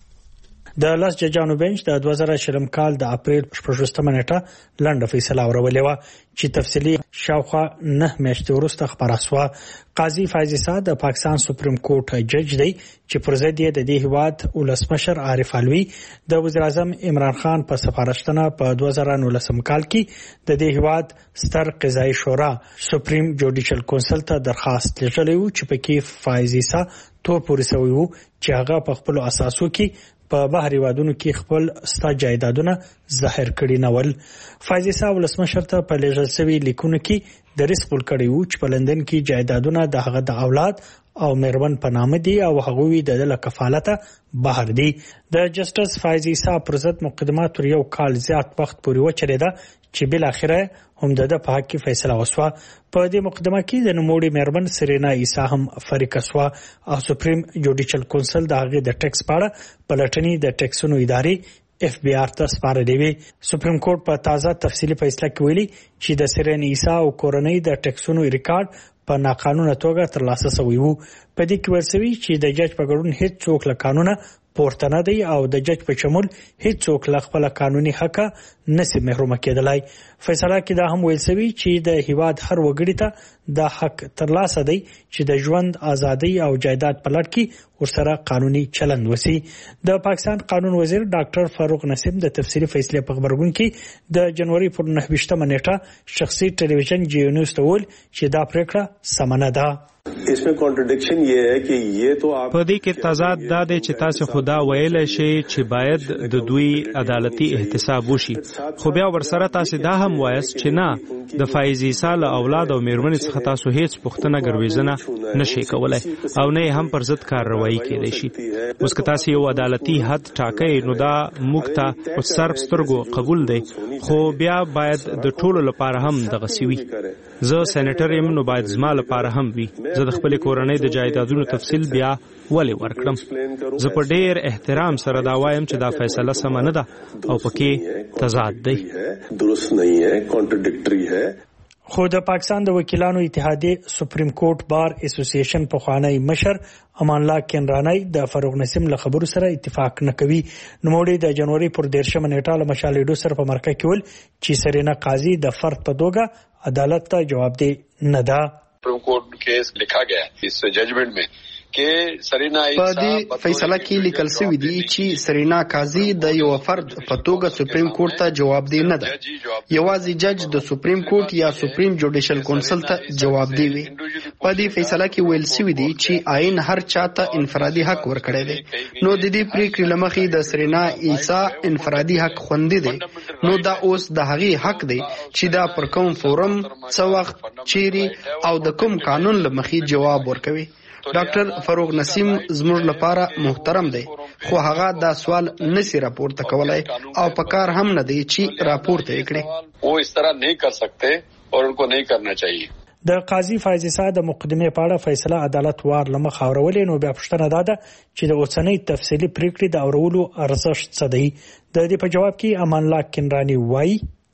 د لاس ججانو بنچ د دوه زره شلم کال د اپریل شپږویشتمه نیټه لنډه فیصله اورولې وه چې تفصیلي شاوخوا نه میاشتې وروسته خپره سوه. قاضي فایز عیسی د پاکستان سپریم کورټ جج دی چې پر ضد یې د دې هیواد ولسمشر عارف علوي د وزیر اعظم عمران خان په سفارشتنه په دوه زره نولسم کال کې د دې هیواد ستر قضایي شورا سپریم جوډیشل کونسل ته درخواست لېږلی و چې پکې فایز عیسی تور پورې سوی و چې هغه په خپلو اساسو کې په بهر هیوادونو کې خپل ستا جایدادونه ظاهر کړي نه ول. فایز عیسی ولسمشر ته په لیږل شوي لیکونو کې د رسق ورکړی و چې په لندن کې جایدادونه د هغه د اولاد او میرمن په نامه دي او هغوی د له کفالته بهر دي. د جسټس فایز عیسی پر ضد مقدمات تر یو کال زیات وخت پورې وچلېده چې بل اخره هم د په حق کې فیصله وسوه. په دې مقدمه کې د نوموړي میرمن سرینا عیسی هم فریقه سوه او سپریم جوډیشل کونسل د هغې د ټیکس په اړه پلټنې د ټیکسونو ادارې اف بی آر ته سپارلې وې. سپریم کورټ په تازه تفصیلي فیصله کې ویلي چې د سرینا عیسی او کورنۍ د ټیکسونو ریکارډ په ناقانونه توګه ترلاسه شوی وو. په دې کې ویل شوي چې د جج په ګډون هیڅ څوک له قانونه پورته نه دی او د جج په شمول هیڅ څوک له خپل قانوني حق نشي محروم کېدلای. فیصله کې دا هم ویل شوی چې د هیواد هر وګړي ته د حق ترلاسه دی چې د ژوند ازادي او جایداد په لړ کې ورسره قانوني چلند وسی. د پاکستان قانون وزیر ډاکټر فاروق نسیم د تفصیلي فیصله په خبرګون کې د جنوري پر نهویشتمه نیټه شخصي ټلویزیون جی نیوز ته ویل چې دا پریکړه سم نه ده. इसमें कॉन्ट्रडिक्शन ये है कि ये तो आप په دې کې تضاد دا دی چې تاسو خدا ویل شي چې باید د دوی عدالتي احتساب وشي، خو بیا ورسره تاسو دا هم وایست چې نه د فایز عیسی له اولاد او میرمنې څخه تاسو هیڅ پوښتنه ګرویزنه نشئ کولای او نه هم پر ضد کارروایي کېدای شي. اوس که تاسو یو عدالتي حد ټاکئ نو دا موږ ته په سر سترګو قبول دی، خو بیا باید د ټولو لپاره هم دغه سی وي. زه سېنیټر یم نو باید زما لپاره هم وي. زه د خپل کورنۍ د جایدادونو تفصیل بیا ولې ورکړم. زه په ډېر احترام سره دا وایم چې دا فیصله سمه نه ده او پکې تضاد دی. درست نه ہے، کانټرډکټری ہے. خو د پاکستان د وکیلانو اتحادیه سپریم کورټ بار اسوسییشن په خوانی مشر امان الله کنرانی د فاروق نسیم له خبرو سره اتفاق نه کوي. نوموړي د جنوري پر دیرشمه نیټه له مشال ریډیو سره په مرکه کې ول چې سرینا قاضي د فرد په توګه عدالت ته جواب دی نه ده. سپریم کورٹ کیس لکھا گیا ہے اس ججمنٹ میں کہ سرینا په دې فیصله کې لیکل شوی دی چې سرینا قاضي د یو فرد په توګه سپریم کورټ ته جواب دی نه ده، یوازې جج د سپریم کورټ یا سپریم جوډیشل کونسل ته جواب دی وي. په دې فیصله کې ویل شوی دی چې آئین هر چاته انفرادي حق ورکړی دی، نو د دې پریکړې لمخې د سرینا عیسی انفرادي حق خوندي دی. نو دا اوس د هغې حق دی چې دا پر کوم فورم څه وخت چیرې او د کوم قانون لمخې جواب ورکوي. ډاکټر فاروق نسیم زموږ لپاره محترم دی، خو هغه دا سوال نسی راپورته کولای او په کار هم نه دی چې راپورته یې کړي. وہ اس طرح نہیں کر سکتے اور ان کو نہیں کرنا چاہیے. د قاضي فایز عیسی د مقدمې په اړه فیصله عدالت وار لمخ اورولې، نو بیا پوښتنه ده چې د اوسنۍ تفصیلي پریکړې د اورولو ارزښت څه دی. د دې په جواب کې امان الله کنرانی وایي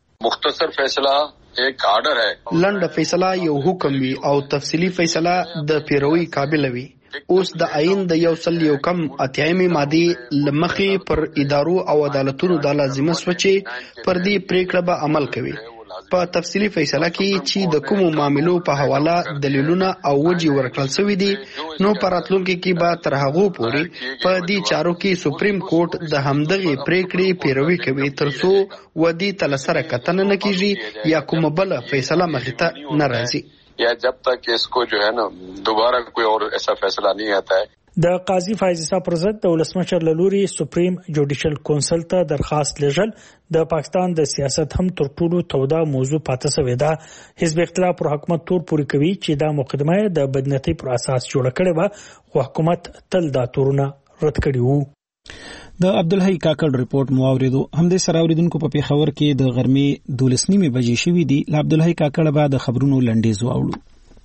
مختصر فیصله ایک آرڈر ہے، لنډه فیصله یو حکم وي او تفصیلی فیصله د پیروي قابل وي. اوس د آئین د یو سل یو کم اتیایمې مادې لمخې پر ادارو او عدالتونو دا لازمه سوه چې پر دې پریکړه به عمل کوي. په تفصیلی فیصله کې چې د کومو معاملو په حواله دلیلونه او وجې ورکړل شوي دي، نو په راتلونکي کې به تر هغو پورې په دې چارو کې سپریم کورټ د همدغې پریکړې پیروي کوي تر څو ودې ته له سره کتنه نه کیږي یا کومه بله فیصله مخې ته نه راځي. या जब तक इसको जो है ना दोबारा कोई और ऐसा फैसला नहीं आता है। د قاضي فایز عیسی پر ضد د ولسمشر لوري سپریم جوډیشل کونسل ته درخواست لېږل د پاکستان د سیاست هم تر ټولو توده موضوع پاتې شوې ده. حزب اختلاف پر حکومت تور پوری کوي چې دا مقدمه د بدنیتۍ پر اساس جوړ کړي و خو حکومت تل دا تورونه رد کړي وو. د عبدالحی کاکړ ریپورت مو اوریدو. همدې سره اوریدونکو په پیښور کې د غرمې دولس نیمې بجې شوې دي. ل عبدالحی کاکړ بعد خبرونو لنډیز واوړو.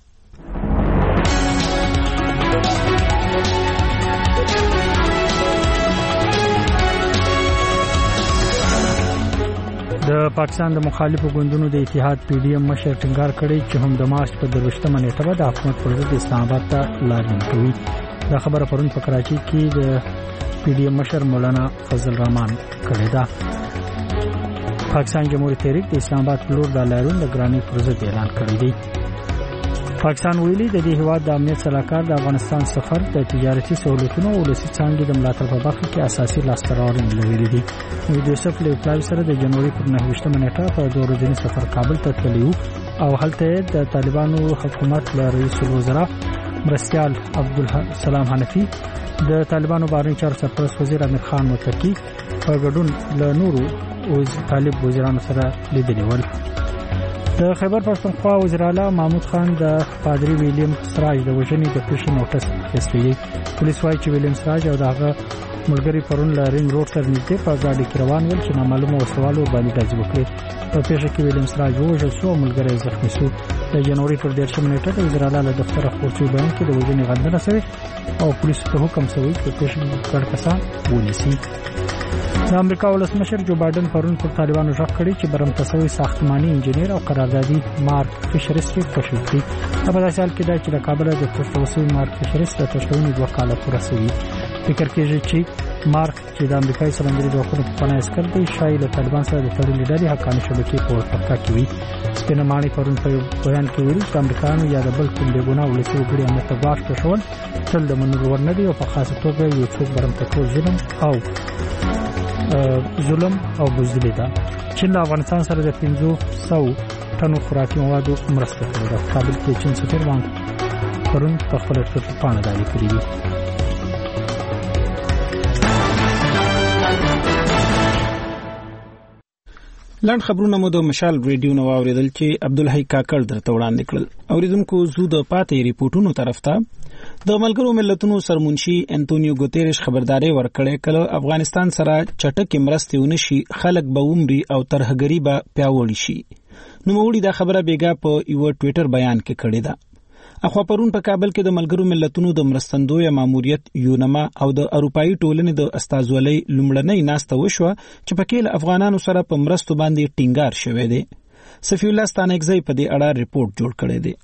د پاکستان د مخالفو ګوندونو د اتحاد پی ډی ایم مشر ټینګار کړی چې هم د مارچ په درویشتمه نیټه به د حکومت پر ضد اسلام آباد ته لارښوونه کوي. دا خبره پرون په کراچۍ کې د پی ډی ایم مشر مولانا فضل الرحمن کړې ده. پاکستان جمهوریت تحریک د اسلام آباد په لور د لارښوونې د ګرانۍ پر ضد اعلان کړی دی. پاکستان ویلي د دې هیواد د امنیت صلاحکار د افغانستان سفر د تجارتي سہولتونو او ولسي څانګې د ملاتړ په برخه کې اساسي لاسته راوړنې لرلې دي. نو د یوسف له پلاوي سره د جنوري پر نهه ویشتمه نیټه په دوه ورځني سفر کابل ته تللی او هلته د طالبانو حکومت له رئیس الوزرا مرستیال عبدالسلام حنفي د طالبانو بهرنی چارو سرپرست وزیر امیر خان متقی په ګډون له نورو طالب وزیرانو سره لیدلي ول. د خیبر پښتونخوا وزیر اعلی محمود خان د پادری ویلیم سراج د وژنې د پیښې نوټس اخیستی دی. پولیس وايي چې ویلیم سراج او دغه ملګری پرون لارینګ روډ تر نږدې په ګاډي کې روان ول چې نامعلومه وسوالو باندې ډزې وکړې. په پیښه کې ویلیم سراج ووژل شو او ملګری زخمي شو. د جنوري پر دیرشمه نیټه د وزیر اعلی له دفتر خپل بیان کې د وژنې غندنه شوې او پولیسو ته حکم شوی چې پیښې ګډ کسان ونیسي. د امریکا ولسمشر جو بایدن پرون پر طالبانو ژغ کړی چې برمته شوی ساختماني انجنیر او قراردادي مارک فیشرس کشف کړي. په داسې حال کې دا چې د کابل د تشکیل شوی مارک فیشرس د تشکیلونې دوه کاله پوره شوي. فکر کېږي چې مارک چې د امریکایي سمندري ځواکونو په پناه عسکر دی شاید له طالبان سره د تړلې ډلې حقاني شبکې په واسطه کې وي. سپینه ماڼۍ پرون په بیان کې ویلي چې امریکایانو یا د بل کوم بې ګناه ولسي وګړي امنیت ته ګواښ پرېښول تل د منلو وړ نه دي او په خاصه توګه یو څوک برمته کول ظلم او ظلم او بزدلي ده. چین د افغانستان سره د پنځه سوه ټنو خوراکي موادو مرسته کړې ده. کابل کې چین سفیر وانګ پرون په خپل ټویټر باندې دا لیکلي دي. لاند خبرونه مو د مشال ریډیو نو اوریدل چې عبدالحی کاکړ درته وړاندې کړل. اوریدونکو زو د پاتې ریپورتونو طرف ته د ملګرو ملتونو سرمنشي انټونیو ګوتيريش خبرداري ورکړې کله افغانستان سره چټکې مرستې ونشي خلک به عمرې او ترهګری به پیاوړي شي. نو موړي دا خبره بیګا په یو ټویټر بیان کې کړې ده. اخوا پرون په کابل کې د ملګرو ملتونو د مرستندوی ماموریت یونما او د اروپאי ټولنې د استازولۍ لومړنۍ ناسته وشوه چې پکې له افغانانو سره په مرستو باندې ټینګار شوې ده. صفی الله ستانکزی په دې اړه ریپورت جوړ کړی دی.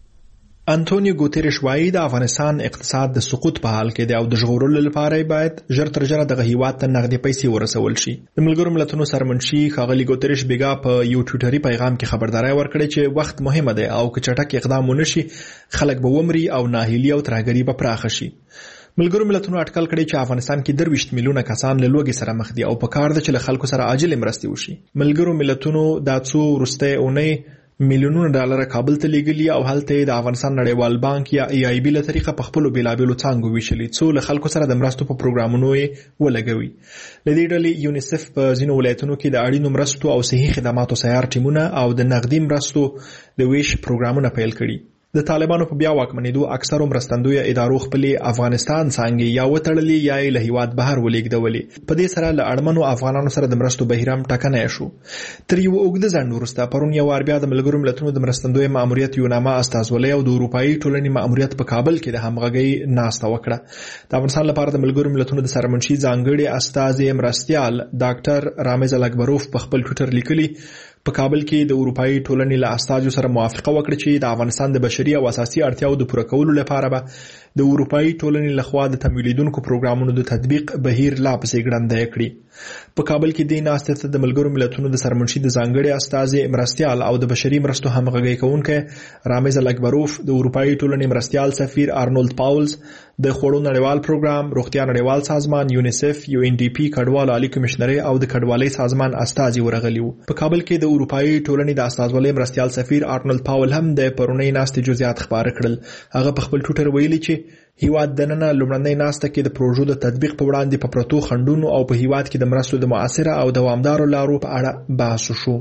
انټونیو ګوتيريش وايي د افغانستان اقتصاد د سقوط په حال کې دی او د ژغورلو لپاره باید ژر تر ژره دغه هیواد ته نغدي پیسې ورسول شي. د ملګرو ملتونو سرمنشي ښاغلي ګوتيريش بیګا په یو ټویټري پیغام کې خبرداري ورکړې چې وخت مهمه دی او که چټک اقدام ونشي خلک به ومري او ناهیلي او ترهګري به پراخه شي. ملګرو ملتونو اټکل کړی چې افغانستان کې درویشت میلیونه کسان له لوږې سره مخ دي او په کار ده چې له خلکو سره عاجل مرستې وشي. ملګرو ملتونو دا څو وروستۍ اونۍ میلیونونه ډالر کابل ته لیږلي او هلته د افغانستان نړیوال بانک یا ای آی بی له طریقه په خپل بیلابېلو څانګو ویشلي څو له خلکو سره د مرستو په پروګرامونو یې ولګوي. له دې ډلې یونیسف په ځینو ولایتونو کې د اړینو مرستو او صحي خدماتو سیار ټیمونه او د نقدي مرستو د ویش پروګرامونه پیل کړي. د طالبانو په بیا واکمنېدو اکثرو مرستندوی ادارو خپل افغانستان څنګه یا وتړلې یا له هیواد بهر ولېږدولې. په دې سره له اړمنو افغانانو سره د مرستو بهیرم ټکنه شو. تر یو اوږده ځنډ وروسته پرون یو وار بیا د ملګرو ملتونو د مرستندوی ماموریت یوناما استازولۍ او د اروپאי ټولنې ماموریت په کابل کې د همغږۍ ناسته وکړه. د افغانستان لپاره د ملګرو ملتونو د سرمنشي ځانګړي استازي مرستيال ډاکټر رامز الکبروف په خپل ټویټر لیکلي په کابل کې د اروپאי ټولنې له استازو سره موافقه وکړه چې د افغانستان د بشري او اساسي اړتیاو د پوره کولو لپاره به د اروپאי ټولنې لخوا د تمویلیدونکو پروګرامونو د تطبیق بهیر لا پسې ګړندی کړي. په کابل کې د ناستې ته د ملګرو ملتونو د سرمنشي د ځانګړي استازي مرستيال او د بشري مرستو همغږي کوونکی رامز الکبروف، د اروپאי ټولنې مرستيال سفیر آرنولد پاولز، د خوړو نړیوال پروګرام، روغتیا نړیوال سازمان، یونیسف، یو ان ډي پی کډوالو عالی کمشنري او د کډوالۍ سازمان استازي ورغلي وو. په کابل کې د اروپאי ټولنې د استازولۍ مرستيال سفیر آرنولد پاول هم د پرونی ناستې جزئیات خبر کړل. هغه په خپل ټوټر ویلي چې هیواد د نن لومړنۍ ناسته کې د پروژو د تطبیق په وړاندې په پروتو خندونو او په هیواد کې د مرستو د مؤثره او دوامدارو لارو په اړه بحث وشو.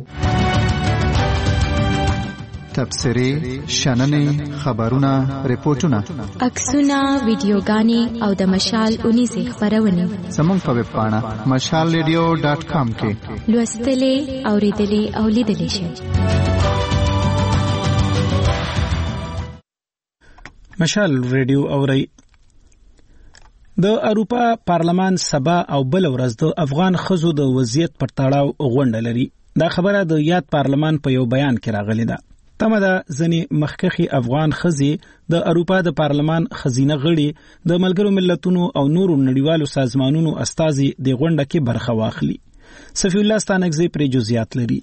تبصرې، شننې، خبرونه، ریپورتونه، عکسونه، ویډیوګانې او د مشال اونیزې خبرونه زموږ په ویب پاڼه مشال ریډیو ډاټ کام کې لوستلې، اوریدلې او لیدلې شئ. مشال ریډیو اوري. د اروپا پارلمان سبا او بل ورځ د افغان خزو د وضعیت پر تړاو غونډه لري. دا خبره د یاد پارلمان په یو بیان کې راغلې ده. تمه ده ځنې مخکخي افغان خزي د اروپا د پارلمان خزینه غړي د ملګرو ملتونو او نورو نړیوالو سازمانونو استازي د غونډه کې برخه واخلي. صفی الله ستانکزی پر جزئیات لري.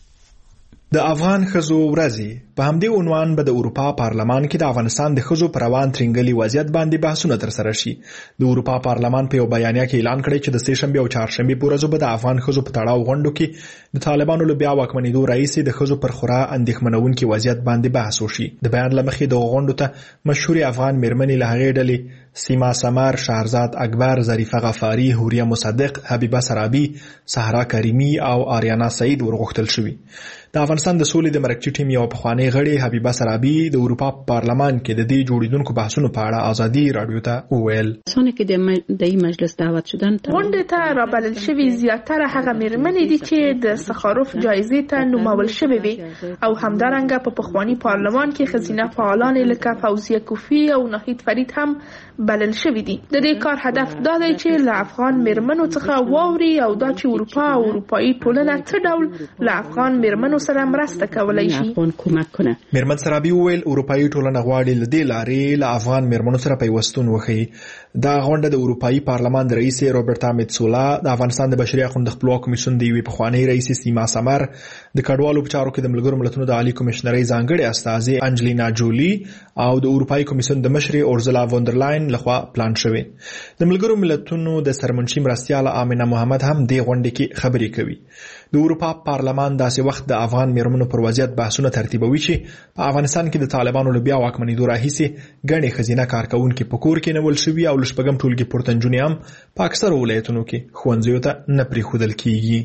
د افغان خزو ورځي په همدې عنوان به د اروپا پارلمان کې د افغانستان د خزو پر روان ترنګلي وضعیت باندې بحثونه ترسره شي. د اروپا پارلمان په یو بیانیه کې اعلان کړی چې د سه شنبه او چهارشنبه په ورځو به د افغان خزو په تړاو غونډو کې د طالبانو له بیا واکمنېدو رئیس د خزو پر خورا اندېښمنونکي وضعیت باندې بحث وشي. د بیان لمخې د غونډو ته مشهور افغان میرمنې له هغې ډلې سیما سمر، شهرزاد اکبر، ظریفه غفاری، حوریه مصدق، حبیبه سرابی، صحرا کریمی او آریانا سعید ورغوښتل شوي. د افغانستان د سولې د مرکزي ټیم یو پخوانی غړي حبیبه سرابی د اروپا پارلمان کې د دې جوړیدونکو بحثونو په اړه ازادي رادیو ته وویل. څونه کې د د مجلس دعوت شدن غونډې ته رابلل شوي زیاتره هغه میرمنې دي چې د سخاروف جایزې ته نومول شوي وي او همدارنګه په پخوانی پارلمان کې ښځینه فعالان لکه فوزیه کوفی او ناهید فرید هم بلل شوي دي. د دې کار هدف دا دی چې له افغان میرمنو څخه واوري او دا چې اروپا او اروپאי ټولنه څه ډول له افغان میرمنو سره مرسته کولای شي. میرمن سرابی وویل اروپאי ټولنه غواړي له دې لارې له افغان میرمنو سره پیوستون وښيي. دا غونډه د اروپאי پارلمان د رئیس روبرتا میتسولا، د افغانستان د بشري حقوقو د خپلواک کمیسیون د یوې پخوانۍ رئیس سیما سمر، د کډوالو په چارو کې د ملګرو ملتونو د عالی کمشنري ځانګړي استازي انجلینا جولی او د اروپאי کمیسیون د مشر اورزلا وندرلاین لخوا پلان شوی. د ملګرو ملتونو د سرمنشي مرستياله آمنه محمد هم د غونډې کې خبرې کوي. د اروپا پارلمان داسې وخت د افغان میرمنو پر وضعیت بحثونه ترتیبوي چې په افغانستان کې د طالبانو له بیا واکمنېدو راهیسې ګڼې ښځینه کارکوونکي په کور کې نیول شوي او له شپږم ټولګي پورته نجونې هم په اکثرو ولایتونو کې ښوونځیو ته نه پرېښودل کیږي.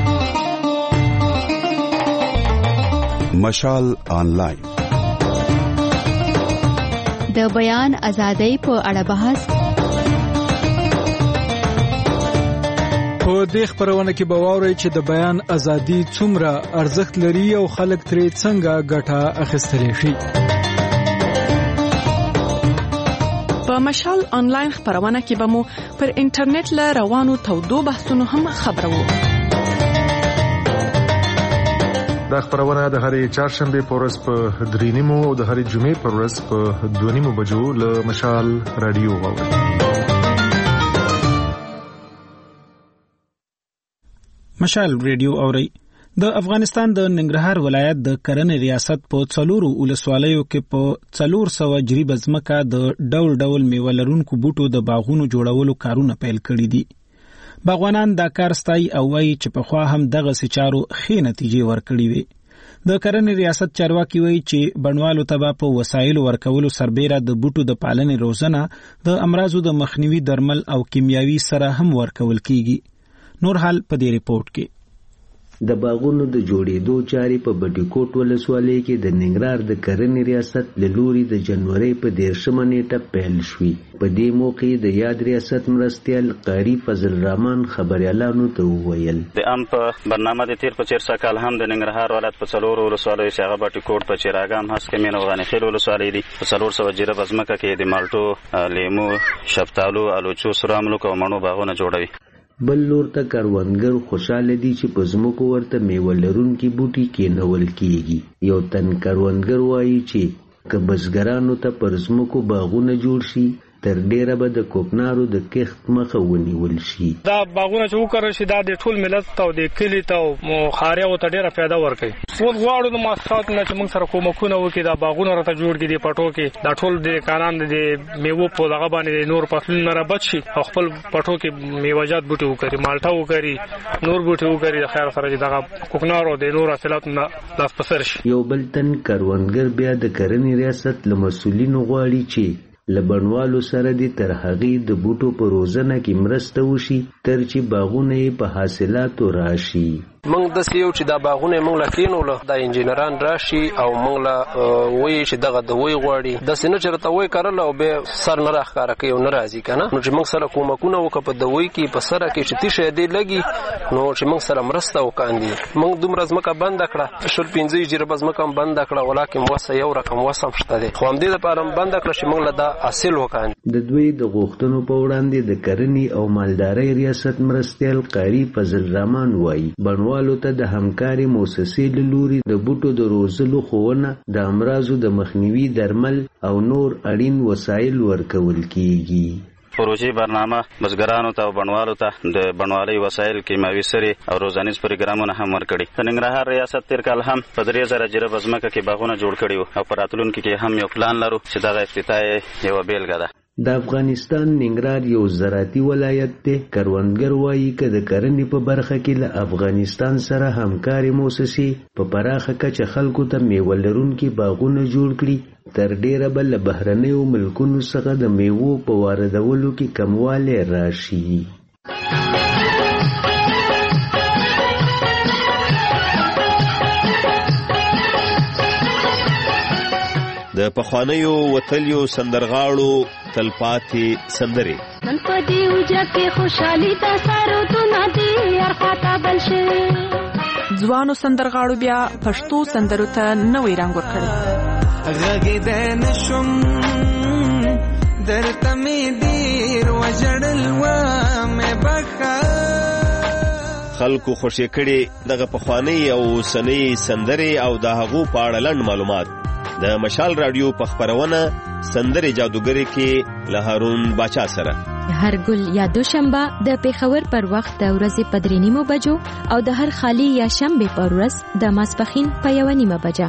مشال آنلاین د بیان ازادۍ په اړه بحث. په دې خبرونه کې به واورئ چې د بیان ازادي څومره ارزښت لري او خلک ترې څنګه ګټه اخیستلی شي. په مشال آنلاین خبرونه کې به مو پر انټرنیټ له روانو تودو بحثونو هم خبرو. دا خبرونه د هرې چهارشنبه په ورځ په درې نیمو او د هرې جمعې په ورځ په دوه نیمو بجو له مشال رادیو واورئ. مشال ریډیو اوري. د افغانستان د ننګرهار ولایت د کرنې ریاست په څلورو ولسوالیو کې په څلور سوه جریب ځمکه د ډول ډول میوه لرونکو بوټو د باغونو جوړولو کارونه پیل کړي دي. باغوانان دا کار ستایي او وایي چې پخوا هم دغسې چارو ښې نتیجې ورکړې وې. د کرنې ریاست چارواکي وایي چې بڼوالو ته به په وسایلو ورکولو سربیره د بوټو د پالنې روزنه د امراضو د مخنیوي درمل او کیمیاوي سره هم ورکول کیږي. نور حال په دې ریپورت کې. د باغونو د جوړېدو چارې په بټیکوټ ولسوالۍ کې د ننګرهار د کرنې ریاست له لوري د جنورۍ په دېرشمه نیټه پیل شوي. په دې موقع د یاد ریاست مرستیال قاری فضل الرحمن خبریالانو ته وویل د ام په برنامه د تیر په چیر سکهال هم د ننګرهار ولایت په څلورو ولسوالیو چې هغه بټیکوټ په چراګام هسکمین او غنیخیل ولسوالۍ دي په څلور سوه جریب ځمکه کې د مالټو، لیمو، شفتالو، الوچو، سراملوک او مڼو باغونه جوړوي. بل لور ته کروندګر خوشاله دي چې په ځمکو ورته میوه لرونکي بوټي کېنول کېږي. یو تن کروندګر وایي چې که بزګرانو ته پر ځمکو باغونه جوړ شي تر ډیره به د کوکنارو د کښت مخه ونیول شي. دا باغونه چې وکړل شي دا د ټول ملت ته او د کلي ته او خاریو ته ډیره فایده ورکوي. ټول غواړو د مؤسسات نه چې موږ سره کومکونه وکړي دا باغونه راته جوړ کړي د پټو کې دا ټول د کانان د میوو په دغه باندې نور فصلونه را بچ شي او خپل پټو کې میوه‌جات بوټي وکړي مالټا وکړي نور بوټي وکړي د خیر سره چې دغه کوکنارو د نور حاصلات نه لاس پسر شي. یو بل تن کروندګر بیا د کرنې ریاست له مسؤلینو غواړي چې لبنوالو سره دي تر هغې د بوټو په روزنه کې مرسته وشي تر چې باغونه یې په حاصلاتو راشي. موږ د سیو چې دا باغونه موږ لا کینول د انجینران راشي او موږ لا وایي چې دغه د وی غواړي د سینه چې راته وی کارل او به سر نه راخاره کوي او ناراضي کنه نو چې موږ سره کومکونه وکړه په دوی کې په سره کې چې تیشه دی لګي نو چې موږ سره مرسته وکاندي موږ دومره ځمکه بند کړه شل پنځه جریبه ځمکه بند کړه ولکه وسه یو رقم وسم شته دي خو هم دې لپاره بند کړه چې موږ له دا حاصل وکاندي. د دوی د غوښتنو په وړاندې د کرنې او مالدارۍ ریاست مرستیال قاری فضل الرحمن وایي بڼوالو ته د همکاري مؤسسې له لوري د بوټو د روزلو ښوونه د امراضو د مخنیوي درمل او نور اړین وسایل ورکول کیږي. پروژې برنامه بزګرانو ته او بڼوالو ته د بڼوالۍ وسایل کیمیاوي سرې او روزانیز پروګرامونه هم ورکړي. د ننګرهار ریاست تیر کال هم په درې زره جریبه ځمکه کې باغونه جوړ کړي وو او په راتلونکي کې هم یو پلان لرو چې دغه افتتاح یوه بیلګه ده. د افغانستان ننګرهار یو زراعتي ولایت دی. کروندګر وایي که د کرنې په برخه کې له افغانستان سره همکاري موسسې په پراخه کچه خلکو ته میوه لرونکي باغونه جوړ کړي تر ډیره به له بهرنیو ملکونو څخه د میوو په واردولو کې کموالی راشي. د پخوانیو وتلیو سندرغاړو تلپاتې سندرې نن په دې وجه کې خوشحالي د سرودونه دي ارخاته بل شي. ځوانو سندرغاړو بیا پښتو سندرو ته نوې رنګ ورکړی. غږېدی نشم درته مې ډېر وژړل ومې بخښه. خلکو خوشې کړي دغه پخوانۍ او اوسنۍ سندرې او د هغو په اړه لنډ معلومات د مشال رادیو په خپرونه سندرې جادوګرې کې له هارون باچا سره هر ګل یا دوشنبه د پیښور پر وخت د ورځې په درې نیمو بجو او د هر خالی یا شنبه پر ورځ د ماسپښین په یوه نیمه بجه.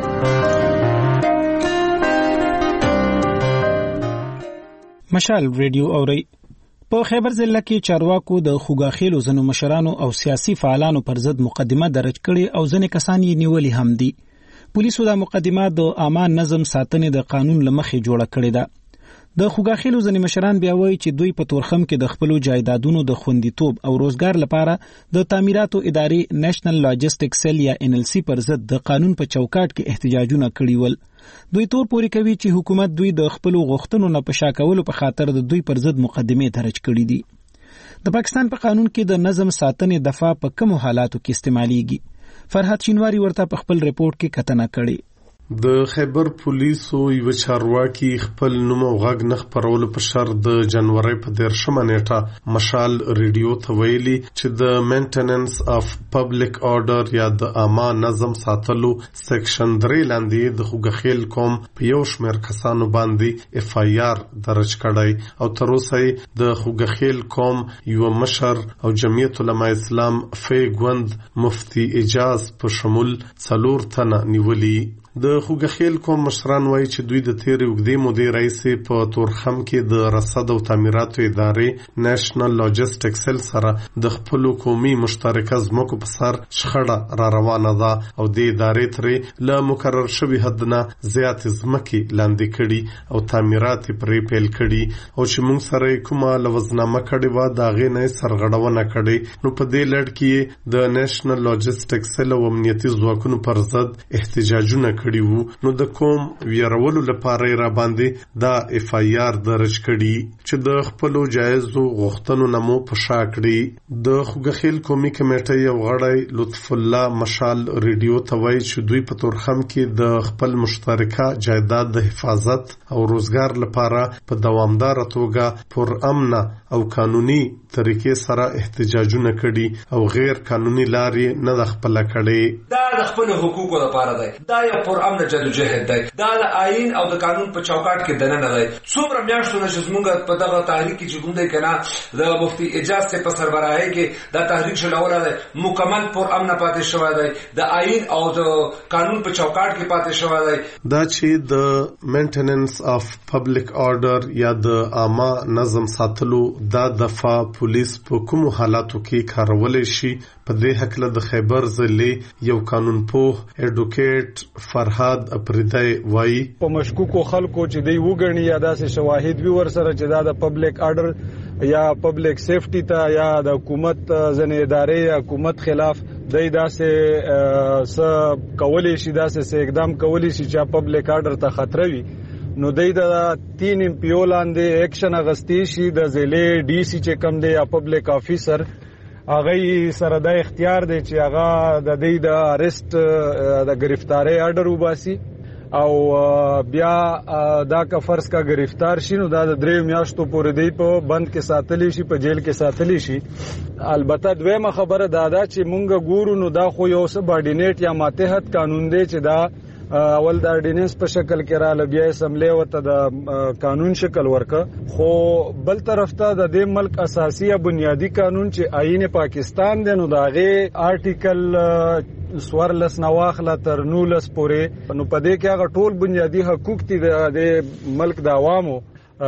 مشال رادیو اوري. په خیبر ضلع کې چارواکو د خوګاخیلو ځنو مشرانو او سیاسي فعالانو پر ضد مقدمه درج کړي او ځنې کسان یې نیولي هم دي. پولیسو دا مقدمه د عامه نظم ساتنې د قانون لمخې جوړه کړې ده. د خوګاخیلو ځنې مشران بیا وایي چې دوی په تورخم کې د خپلو جایدادونو د خوندیتوب او روزګار لپاره د تعمیراتو ادارې نېشنل لاجستیک سیل یا ان ال سی پر ضد د قانون په چوکاټ کې احتجاجونه کړي ول. دوی تور پوري کوي چې حکومت دوی د خپلو غوښتنو نه په شا کولو په خاطر د دوی پر ضد مقدمې درج کړي دي. د پاکستان په قانون کې د نظم ساتنې دفعه په کومو حالاتو کې استعماليږي؟ فرحت شینواری ورته په خپل ریپورت کې کتنه کړې. د خیبر پولیسو یو چارواکي خپل نوم او غږ نه خپرولو په شر د جنوري په دیرشمه نیټه مشال ریډیو ته ویلي چې د مینټیننس اف پبلک آرډر یا د عامه نظم ساتلو سیکشن درې لاندې د خوګخیل قوم په یو شمېر کسانو باندې اف آی آر درج کړی او تر اوسه د خوګخیل قوم یو مشر او جمعیت علماء اسلام فی ګوند مفتی اجاز په شمول څلور تنه نیولي. د خوګخیل قوم مشران وایي چې دوی د تیرې اوږدې مودې راهیسې په تورخم کې د رصد او تعمیراتو ادارې نېشنل لاجستیک سیل سره د خپلو قومي مشترکه ځمکو په سر شخړه را روانه ده او د ادارې ترې له مقرر شوي حد نه زیاتې ځمکې لاندې کړي او تعمیرات یې پرې پیل کړي او چې موږ سره یې کومه لوظنامه کړې وه د هغې نه یې سرغړونه کړې. نو په دې لړ کې د نېشنل لاجستیک سیل او امنیتي ځواکونو پر ضد احتجاجونه کړي وو. نو د کوم ویرولو لپاره را باندې دا اف آی آر درج کړي چې د خپلو جایزو غوښتنو نه مو په شا کړي. د خوګخیل قومي کمیټې یو غړی لطف الله مشال ریډیو ته وایي چې دوی په تورخم کې د خپل مشترکه جایداد د حفاظت او روزګار لپاره په دوامداره توګه پر امن او قانوني طریقې سره احتجاجونه کړي او غیر قانوني لارې نه د خپل کړي. دا د خپل حقوقو لپاره دی. دا یو پر امن جدوجہد دی دا د آئین او د قانون په چوکاټ کې دننه دی. څومره میاشتونه چې زمونږ په دغه تحریک کې چې کوم دی کنه د مفتی اجاز ته په سربراهۍ کې دا تحریک شلوله دی مکمل پر امن پاتې شوی دی د آئین او د قانون په چوکاټ کې پاتې شوی دی. دا چې د مینټیننس اف پبلک آرډر یا د عامه نظم ساتلو دا دفعه پولیس په کوم حالاتو کې کارولای شي په دې حق له خیبر ضلع یو قانون پوه اډوکیټ فرهاد اپریدای وایي په مشکوکو خلکو چې دی وګڼي یا داسې شواهد وي ورسره چې دا د پبلک آرډر یا پبلک سیفټی ته یا د حکومت ځنې ادارې یا حکومت خلاف دی داسې س کولی شي داسې اقدام کولی شي چې پبلک آرډر ته خطر وي نو دی د تین امپیو لاندې اکشن اغستی شي د ضلع ډي سي چې کم دی یا پبلک افیسر هغه سره د اختیار دی چې هغه د دې د اریسټ د گرفتاری آرډر وباسي او بیا دا که فرض کا گرفتار شي نو دا د درې میاشتو پورې دی په بند کې ساتلی شي په جیل کې ساتلی شي. البته دویمه خبره دا ده چې مونږ ګورو نو دا خو یو سبارډینیټ یا ماتحت قانون دی چې دا اول د اورډیننس په شکل کې را لبیا اسمبلی وته د قانون شکل ورکه خو بل طرف ته د دې ملک اساسي یا بنیادی قانون چې آئین پاکستان دی نو داغه آرټیکل سوارلس نواخله تر نولس پورې نو په دې کې هغه ټول بنیادی حقوق دي د ملک د عوامو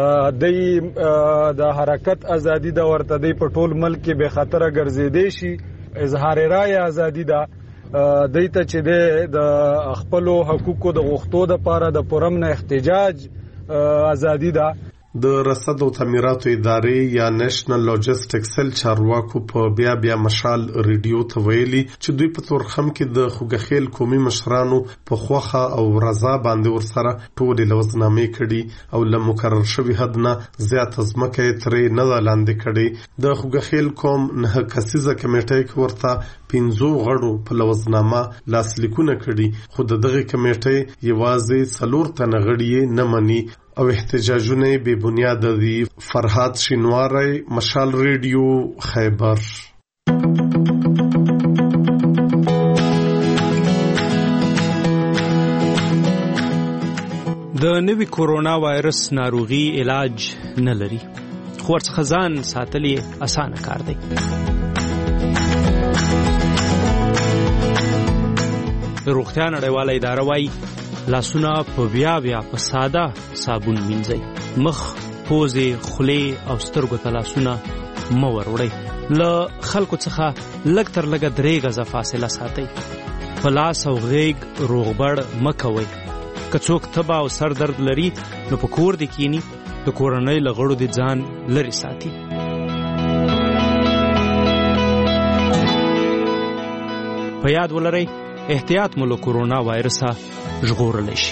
د حرکت ازادي د ورته دی په ټول ملک کې به خطر ګرځیدي شي اظهار رائے ازادي دا دیته چې د خپل حقوقو د غوښتو د پاره د پرمن احتجاج ازادي ده. د رصد او تعمیراتو ادارې یا نېشنل لاجستیک سیل چارواکو په بیا بیا مشال ریډیو ته ویلي چې دوی په تورخم کې د خوګخیل قومي مشرانو په خوخه او رضا باندې ورسره ټول لوزنامې کړي او له مقرر شوی حد نه زیات ځمکه ترې نه لاندې کړي. د خوګخیل قوم نه کسیزه کمیټه کې ورته پنځو غړو په لوزنامه لاسلیکونه کړي خو دغه کمیټه یوازې څلور تنه غړي نه مني او احتجاجونه بے بنیاد دي. فرهاد شینواری مشال ریډیو خیبر. د نوي کورونا وایرس ناروغي علاج نه لري خو ورڅخه ځان ساتل یې اسانه کار دی. د روغتیا نړیواله اداره وايي لاسونه په بیا بیا په ساده صابون مینځئ. مخ، پوزې، خولې او سترګو ته لاسونه مه وروړئ. له خلکو څخه لږ تر لږه درې غزه فاصله ساتئ. په لاس او غیږ روغبړ مه کوئ. که څوک تبه او سر درد لري نو په کور دې کینی د کورنۍ له غړو دې ځان لرې ساتي. په یاد ولرئ احتیاط مو له کورونا وایرسه ژغورلی شي.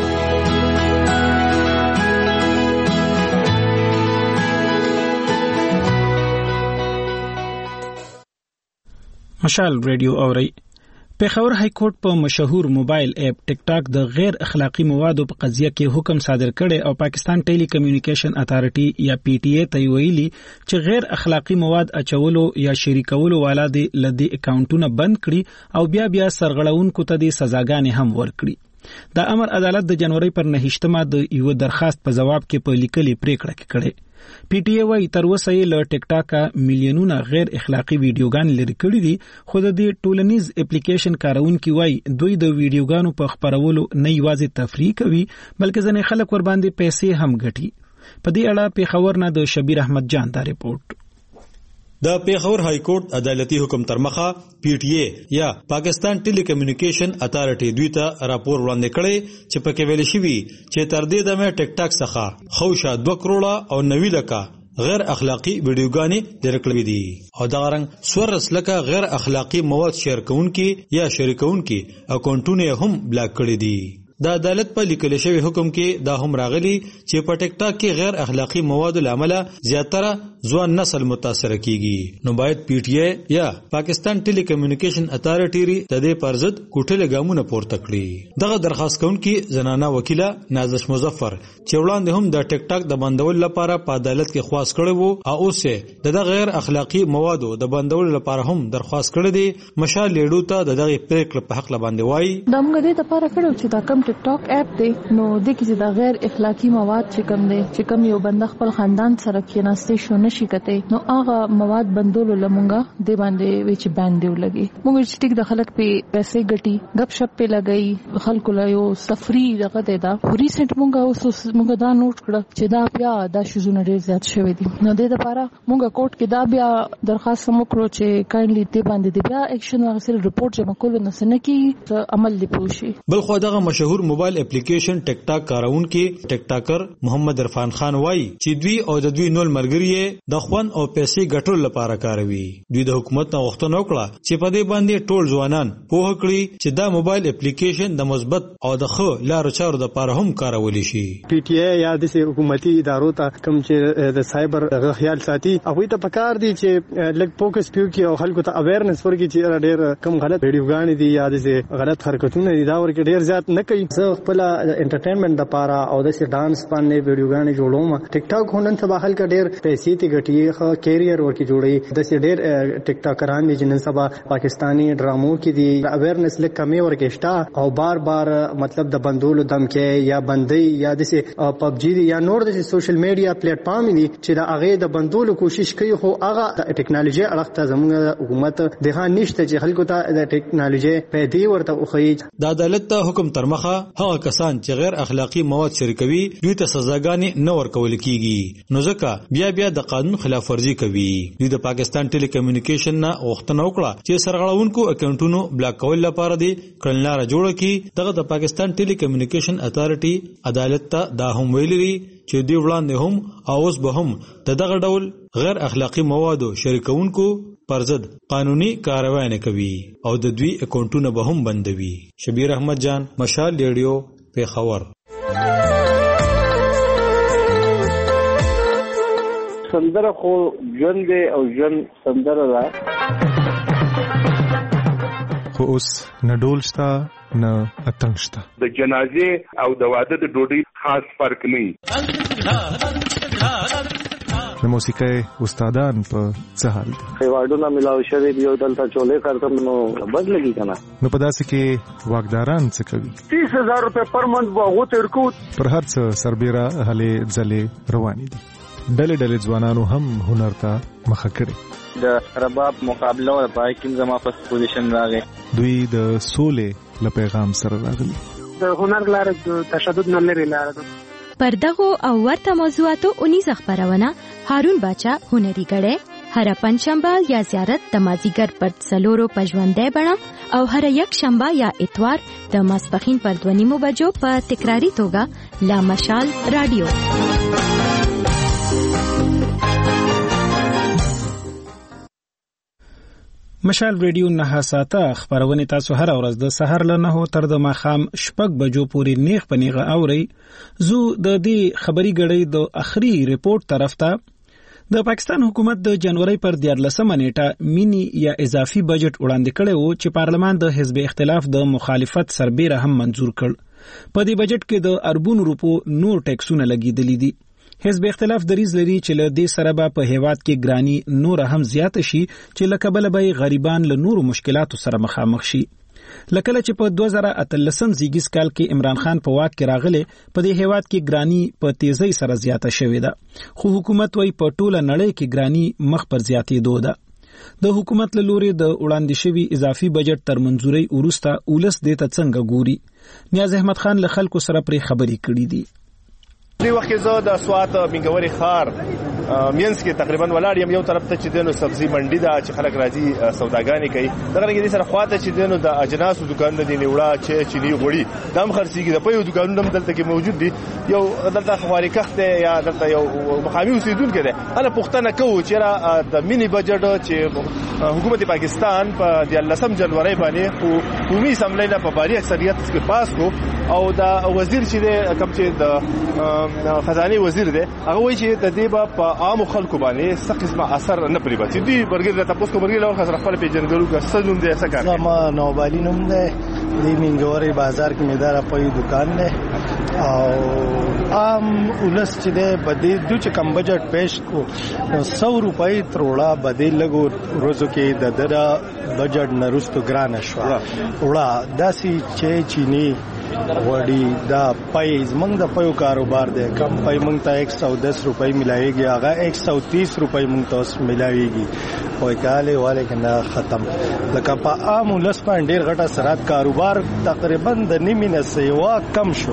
مشال ریډیو اوري. پیښور های کورټ په مشهور موبایل اپ ټیک ټاک د غیر اخلاقی موادو په قضیه کې حکم صادر کړي او پاکستان ټیلی کمیونیکیشن اتارټي یا پی ټی ای ته ویلي چې غیر اخلاقی مواد اچولو یا شریکولو والا دي لدی اکاونټونه بند کړي او بیا بیا سرغړونکو ته دي سزاګانې هم ورکړي. دا امر عدالت د جنوري پر نهشتمه د یو درخواست په جواب کې په لیکلي پریکړه کې کړي. پی ټی ای وايي تر اوسه یې له ټیک ټاک میلیونونه غیر اخلاقی ویډیوګان لري کړي دي خو د دې ټولنیز اپلیکیشن کارونکي وايي دوی د ویډیوګانو په خپرولو نه یوازې تفریح کوي بلکې ځنې خلک ور باندې پیسې هم ګټي. په دې اړه پیښور نه د شبیر احمد جان دا ریپورت. د پیښور های کورټ عدالتي حکم تر مخه پی ټی ای یا پاکستان ټیلی کمیونیکیشن اتارټي دوی ته راپور وړاندې کړي چې پکې ویل شوی چې تر دې دمه ټیک ټاک څخه خوشا دوه کروڑه او نوي لکه غیر اخلاقی ویډیوګانې درکړې دي او دا رنګ سورس لکه غیر اخلاقی مواد شیر کوونکي یا شریکونکي اکاونټونه هم بلاک کړي دي. د عدالت په لیکل شوی حکم کې دا هم راغلی چې په ټیک ټاک کې غیر اخلاقی مواد لامل زیاتره ځوان نسل متاثر کیږي، نو باید پی ټی آی یا پاکستان ټیلی کمیونیکیشن اتارټی د دې پر ضد کوټله ګامونه پورته کړي. دغه درخواست کوونکی زنانه وکیله نازش مظفر چې وړاندې هم د ټیک ټاک د بندول لپاره په عدالت کې خواست کړی وو او اوس د دغه غیر اخلاقی موادو د بندول لپاره هم درخواست کړی دی. مشال لیډو ته د دغه پریکړه په حق باندې وایي د موږ دې لپاره کړو چې دا کم ټیک ټاک اپ دی نو د کې د غیر اخلاقی مواد چې کوم دی چې کوم یو بند خپل خاندان سره کېناسته شو نشي کته نو هغه مواد بندول لمونګه د باندې وچ باندې ولګي. موږ چې ټیک د خلک په پیسې ګټي غپ شپ په لګي خلکو لا یو سفري دغه دی دا ریسنت موږ اوس موږ دا نوٹ کړ چې دا بیا د شوزونه ډیر زیات شوی دي نو د لپاره موږ کوټ کې دا بیا درخواست وکړو چې کایندلی دې باندې بیا اکشن واغسل رپورټ جمع کول نه سن کی عمل دی پوشي. بل خو دغه مشهور موبایل اپلیکیشن ټیک ټاک کارون کې ټیک ټاکر محمد عرفان خان وایي چې دوی او د دوی نول مرګري د خوان او پیسې ګټلو لپاره کاروي. دوی د حکومت نه غوښتنه وکړه چې په دې باندې ټول ځوانان پوه کړي چې دا موبایل اپلیکیشن د مثبت او د ښه لارو چارو لپاره هم کارول شي. پی ټی آی یا د حکومتي ادارو ته کوم چې د سایبر خیال ساتي هغه ته پکار دي چې لګ فوکس پیو کې او خلکو ته اویرنس ورکړي چې ډېر کم غلط ویډیوګانې دي یا د غلط حرکتونه دي دا ورکه ډېر زیات نه کوي. زه خپل انټرټینمنت لپاره او د ډانس باندې ویډیوګانې جوړوم. ټیک ټاک هنن سبا خلک ډېر پیسې ته ګټي خو کیریئر ورکه جوړي د سې ډېر ټیک ټاکران دي چې نن سبا پاکستانی ډرامو کې دي اویرنس لکه کمی ورکشتا او بار بار مطلب د بندولو دمکې یا بندي یا د سې پب جی یا نور د سوشل میډیا پلیټ فارم دي چې دا هغه د بندولو کوشش کوي خو هغه ټیکنالوژي اړخ ته زموږ حکومت دغه نشته چې خلکو ته د ټیکنالوژي په دی ورته خوي. د عدالت ته حکم تر مخه هغه کسان چې غیر اخلاقی مواد شریکوي دوی ته سزاګانې نه ورکول کیږي نو ځکه بیا بیا د قانون خلاف ورزي کوي. دوی د پاکستان ټیلی کمیونیکیشن نه غوښتنه وکړه چې سرغړونکو اکاونټونو بلاک کول لپاره دی کړنلاره جوړه کړي. دغه د پاکستان ټیلی کمیونیکیشن اتارټي عدالت ته دا هم ویلي چې دی وړاندې هم او اوس به هم د دغه ډول غیر اخلاقی موادو شریکونکو پر ضد قانوني کاروایی نه کوي او د دوی اکاونټونه به هم بندوي. شبیر احمد جان، مشال ریډیو، پیښور. سندره خو ژوند دی او ژوند سندره ده خو اوس نه ډول شته نه اتنګ شته. د جنازې او د واده د ډوډۍ خاص فرق نه. د موسیقۍ استادان په څه حال دي؟ ایوارډونه ملاو شوي دي او دلته چولې کارتم نو بد لګي کنه. نو په داسې کې واکداران څه کوي؟ تیس هزار روپے پر منت به هغو ته ورکو. پر هر څه سربیره هلې ځلې روانې دي. ډلې ډلې ځوانانو هم هنر ته مخه کړې. د رباب مقابله او پای کې زما فرست پوزیشن راغی. دوی د سولې له پیغام سره راغلي. د هنر لاره د تشدد نه لري لاره ده. پر دغه او ورته موضوعاتو اونیز خبرونه هارون باچا هنري غړې هر پنځشنبه یا زیارت د مازیګر پر څلورو پښوندې بڼه او هر یک شنبه یا اتوار د ماسپخین پر دوه نیمو بجو په تکراری توګه لا مشال رادیو. مشال ریډیو نه ساته خبرونه تاسو هر ورځ د سحر له نه تر د ماخام شپږ بجو پورې نیغ پنیغه اوري. زو د دې خبري غړې د اخري ریپورت طرف ته د پاکستان حکومت د جنوري پر دیارلسمه نیټه مینی یا اضافي بجټ وړاندې کړی و چې پارلمان د حزب اختلاف د مخالفت سربیره هم منزور کړ. په دې بجټ کې د اربونو روپو نور ټیکسونه لګیدلې دي. حزب اختلاف دریز لري چې له دې سره به په هیواد کې ګرانی نور هم زیات شي چې لکه بل به غریبان له نورو مشکلاتو سره مخامخ شي. لکه چې په دوه زره اتلسم زیږیز کال کې عمران خان په واک کې راغله په دې هیواد کې ګرانی په تیزی سره زیاته شوې ده خو حکومت وايي په ټوله نړۍ کې ګرانی مخ پر زیاتې دوه ده. د حکومت له لوري د وړاندې شوی اضافي بجټ تر منزوري وروسته اولس دې ته څنګه ګوري. نیاز احمد خان له خلکو سره پرې خبرې کړې دي. دې وخت زه د سوات منګوري خار مینس کې تقریبا ولاړ یم. یو طرف ته چې دینو سبزی منډي دا چې خلک راځي سوداګانې کوي. دغه کې سره خواته چې دینو د اجناسو دکان دي نیوړه چې چيني غوړي دم خرڅيږي. د په یو دکانونو هم دلته کې موجود دي. یو دلته خواري کخت یا دلته یو مخامي اوسیدونکو دی. انا پښتنه کوو چې را د مینی بجټ چې حکومت پاکستان په د لسم جنوري باندې قومي اسمبلی نه په باري اکثریت کې پاس کو او دا وزیر چې کوم چې د خزانه وزیر دی هغه وایي چې د دې په عام خلکو باندې څه قسمه اثر نه پرې بچي. دوی برګر د تاسو کومرګي له خاطر خپل پیژنګلو کا سلوم دی څه کار. ما نوبالي نوم دی د منګوري بازار کې مدار په دکان دی او عام ولس چې دی بده د چې کم بجټ پېښ کو سو روپۍ تروړه بده لګو روزو کې د دره بجټ نرستو ګران شو وړه داسي چې چيني وړي دا پای زمنګ د پيو کاروبار دی. کم پای مونږ ته ایک سو دس روپۍ ملایږي هغه ایک سو تیس روپۍ مونږ ته ملایږي او کاله والے کنه ختم. لکه په عام ولس باندې ډیر غټه سرات کاروبار تقریبا د نیمه نه سیوا کم شو.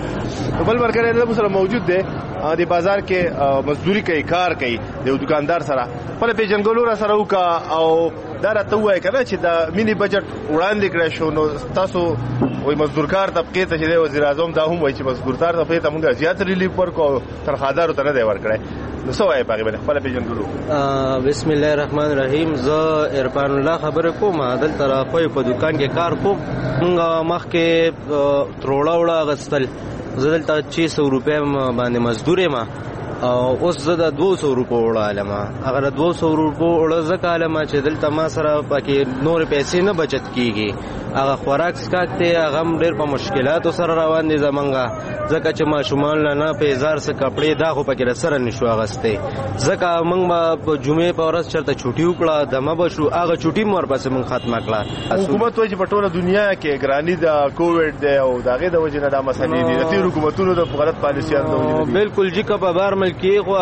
بل مرګره د سره موجود دی د بازار کې مزدوري کوي کار کوي د دکاندار سره په پیژنګلو را سره وکا او دا راته وایي کنه چې د مینی بجټ وړاندې کړی شو. نو تاسو وای مزدورکار طبقه ته چې وزیر اعظم دا هم وایي چې مزدورکار طبقه ته موږ زیات ریلیف ورکو ترخادارو ته نه دی ورکړی. نو څه وایي په باندې خپل پیژنګلو. بسم الله الرحمن الرحیم. زه عرفان الله خبره کوم. عدل طرفه په دکان کې کار کوم. موږ مخکې تروړه وړه غستل زه دلته چې سو روپۍ باندې مزدور ما او اوس زه د دوه سوه روپو وړه علم. هغه د دوه سوه روپو وړه ځکه علم چې دلته ما سره پکې نور پیسې نه بچت کیږي. هغه خوراک سکاک ته هغه ډېر په مشکلاتو سره روان دي زمونږه ځکه چې ماشومان نه په هزار څه کپړې دا خو پکې سره نشو اغسته. ځکه موږ په جمعې په ورځ چرته چوټي وکړه دمه بشو هغه چوټي مور پسې موږ ختمه کړه. حکومت وایي چې په ټوله دنیا کې ګرانی د کووډ دی او دغه د وجې نه د مسلې دي د تیر حکومتونو د غلط پالیسیانو د وجې. بالکل جی کا په بار ملکی خو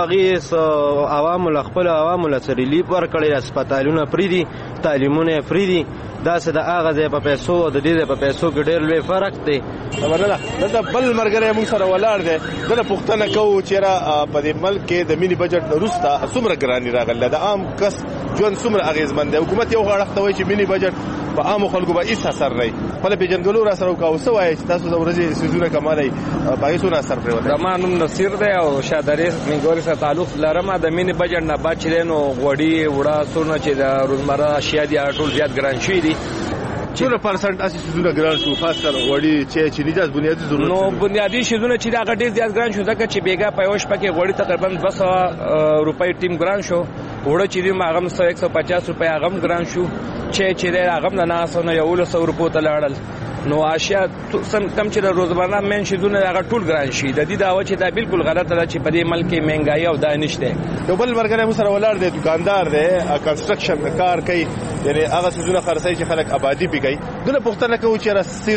هغه عوام خپل عوام له سره لیپ ورکړي هسپتالونه فری دي تعلیمونه فری دي. دا څه د هغه ځای په پیسو او د دې په پیسو کې ډېر لوی فرق دی. خبره ده دا بل مرګره موږ سره ولاړ دی. دا پښتنه کوو چې را په دې ملک کې د مینی بجټ وروسته څومره ګرانی راغله د عام کس ژوند څومره اغیزمن دی. حکومت یو غاړه وایي چې مینی بجټ په عام خلکو به هیڅ اثر نه وي. خپل پیژنګلو را سره وکاو څه وایي چې تاسو د ورځې سيزونه کمالای په هیڅ نه اثر پرې وته. زمانوم نصیر دی او شادري منګوري سره تعلق لرم. د مینی بجټ نه بعد چې نو غوړي وړا سونه چې د روزمره اشیاء دي ټول زیات ګران شي دي. څونه پرسنټ اسی سيزونه ګران شو خاص کر وړي چې چې نجاز بنیادی ضرورت نو بنیادی شیزونه چې دا غټي زیات ګران شو ځکه چې بیګا پيوش پکې وړي تقریبا دو سوه روپۍ ټیم ګران شو. وړه چې دی ماغم سو یک سو پچاس روپۍ هغه ګران شو چې چې دا هغه نه ناسو نه یو سو روپو ته لاړل. نو اشیاء سم کم چې روزمره مین شیزونه هغه ټول ګران شي. د دې داوا چې دا بالکل غلطه ده چې په دې ملک کې مهنګای او دانش ده. یو بل مرګره مو سره ولار دی دکاندار دی کنستراکشن کار کوي یعنی هغه سيزونه خرڅي چې خلک آبادی بګي. دغه پښتنه کوي چې رسخ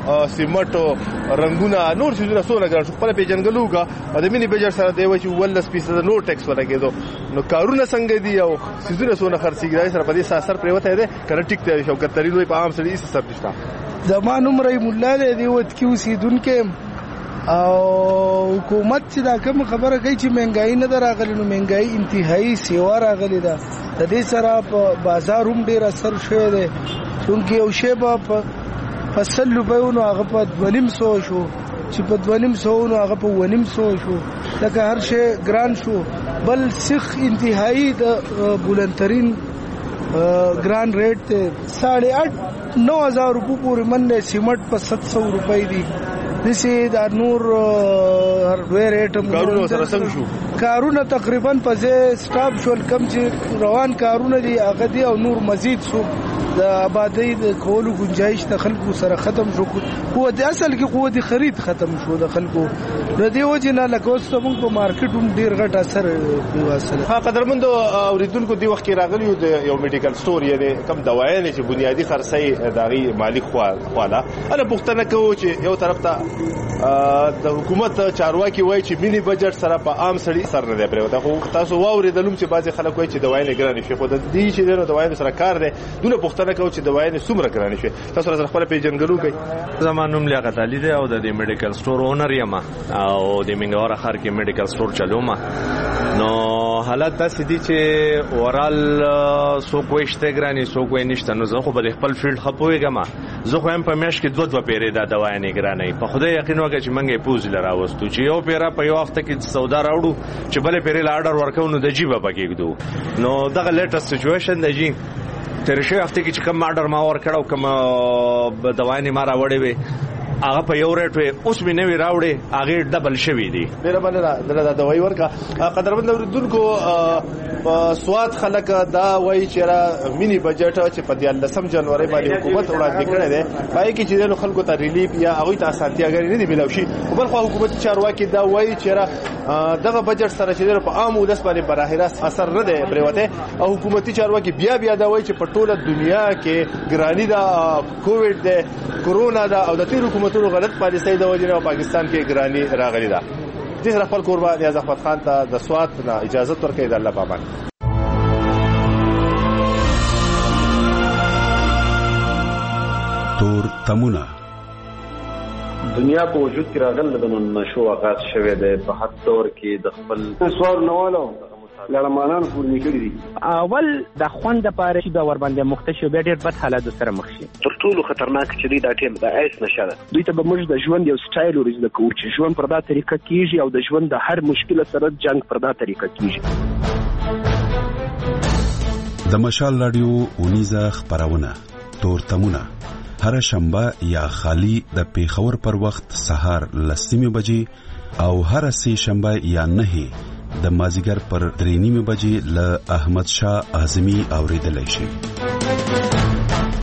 سیمټو رنگونه نور سيزونه سونه ګران شو. خپل پیژنګلو کا د مینی بجټ سره دی وایي چې ولس پیسه نو ټیکس ورکېدو. نو کارونه څنګه دی او سيزونه سونه خرڅي دا سره په دې اثر پریوته دی کنه ټیک دی. شوکت ترين وي په عام سړي هیڅ اثر نشته. زمانوم رحیم الله دې دی وت کیو سیدونکو او حکومت چې دا کوم خبره کوي چې مهنګای نه دراغلی نو مهنګای انتهایی سیوا راغلی ده. د دې سره په بازار هم ډیر اثر شوی دی چونکه یو شی په فصل لوبونو هغه په دونیم سو شو چې په دونیم سو نو هغه په ونیم سو شو. لکه هر شی ګران شو. بل سخ انتهایی د بلندترین ګران ریټ ته ساڑھے آٹھ نو ہزار روپو پورې من سیمټ په ست سو روپۍ دي. دسي دا نور هر ریټ کارونه سره څنګه شو. کارونه تقریبا په ځای سټاپ شول کم چې روان کارونه دي هغه دي او نور مزید شو. د آبادی د کولو گنجائش د خلکو سره ختم شو. قوت اصل کې قوت خرید ختم شو د خلکو. د دې وجه نه لکه اوس ته موږ په مارکیټ هم ډیر غټ اثر پیواسل. ها قدرمندو اوریدونکو دی وخت کې راغلی د یو میډیکل سٹور یې کم دوايانې چې بنیادی خرڅي داغي مالک خواله. انا پښتنه کوو چې یو طرف ته د حکومت چارواکي وایي چې مینی بجټ سره په عام سړي سر نه دی پرېوته. خو تاسو واوریدلم چې بعضي خلک وایي چې دوايانې ګرانې شي. خو د دې چې د دوايانو سره کار دی دونه پښتنه کوو چې دوايانې څومره ګرانې شي. تاسو سره خپل پیژنګلو کوي. زمانوم لیاقت علي دی او د میډیکل سٹور اونر یم او د منګور اخر کې میډیکل سٹور چلوم. نو حالت داسې دي چې اورال څوک وایي شته ګرانې څوک وایي نشته. نو زه خو به د خپل فیلډ ښه پوهېږم. زه خو یم په میاشت کې دوه دوه پیرې دا دوايانې ګرانې. په خدای یقین وکړه چې موږ یې پوز له راوستو چې یو پیره په یو هفته کې سودا راوړو چې بلې پیرې له آرډر ورکوو نو د جیبه پکې ږدو. نو دغه لیټسټ سچویشن دی جي. تېرې شوې هفته کې چې کوم آرډر ما ورکړ او کوم دوايانې ما راوړې وې هغه په یو ریټ وي، اوس مې نوې راوړې هغې ډبل شوي دي. ډېره مننه دله دا دوايي ورکړه. قدرمند اورېدونکو په سواد خلک دا وایي چې را مینی بجټ چې په دیارلسم جنوري باندې حکومت وړاندې کړی دی پای کې چې د خلکو ته ریلیف یا هغوی ته اسانتیاګانې نه دي میلاو شي. خو بل خوا حکومتي چارواکي دا وایي چې را دغه بجټ سره چې په عام ولس باندې براه راست اثر نه دی پرېوتی او حکومتي چارواکي بیا بیا دا وایي چې په ټوله دنیا کې ګراني دا کووډ دی، کرونا دا او د تېرو حکومتونو غلط پالیسۍ د وجې نه پاکستان کې ګراني راغلې ده. دې سره خپل کوربه نیاز احمد خان ته د سوات نه اجازه ورکړئ. د الله په امان. تور تمونه دنیا په وجود کې راغله د نشو آغاز شوه د په حد دور کې د خپل سوار نوالو لړمانان پورنی کړی دي. اول د خوند لپاره چې د ور باندې مختشو به ډېر بد حالات سره مخ شي. تر ټولو خطرناک چې دی دا ټیم د ایس نشه ده. دوی ته به موږ د ژوند یو سټایل ورزده کوو چې ژوند پر دا طریقه کیږي او د ژوند د هر مشکل سره جنگ پر دا طریقه کیږي. د مشال رادیو اونیزه خبرونه تور تمونه هر شنبه یا خالی د پیښور پر وخت سهار لسمه بجې او هر سه شنبه یا نه د مازیګر پر درې نیمه بجې له احمد شاه اعظمي اوریدلای شي.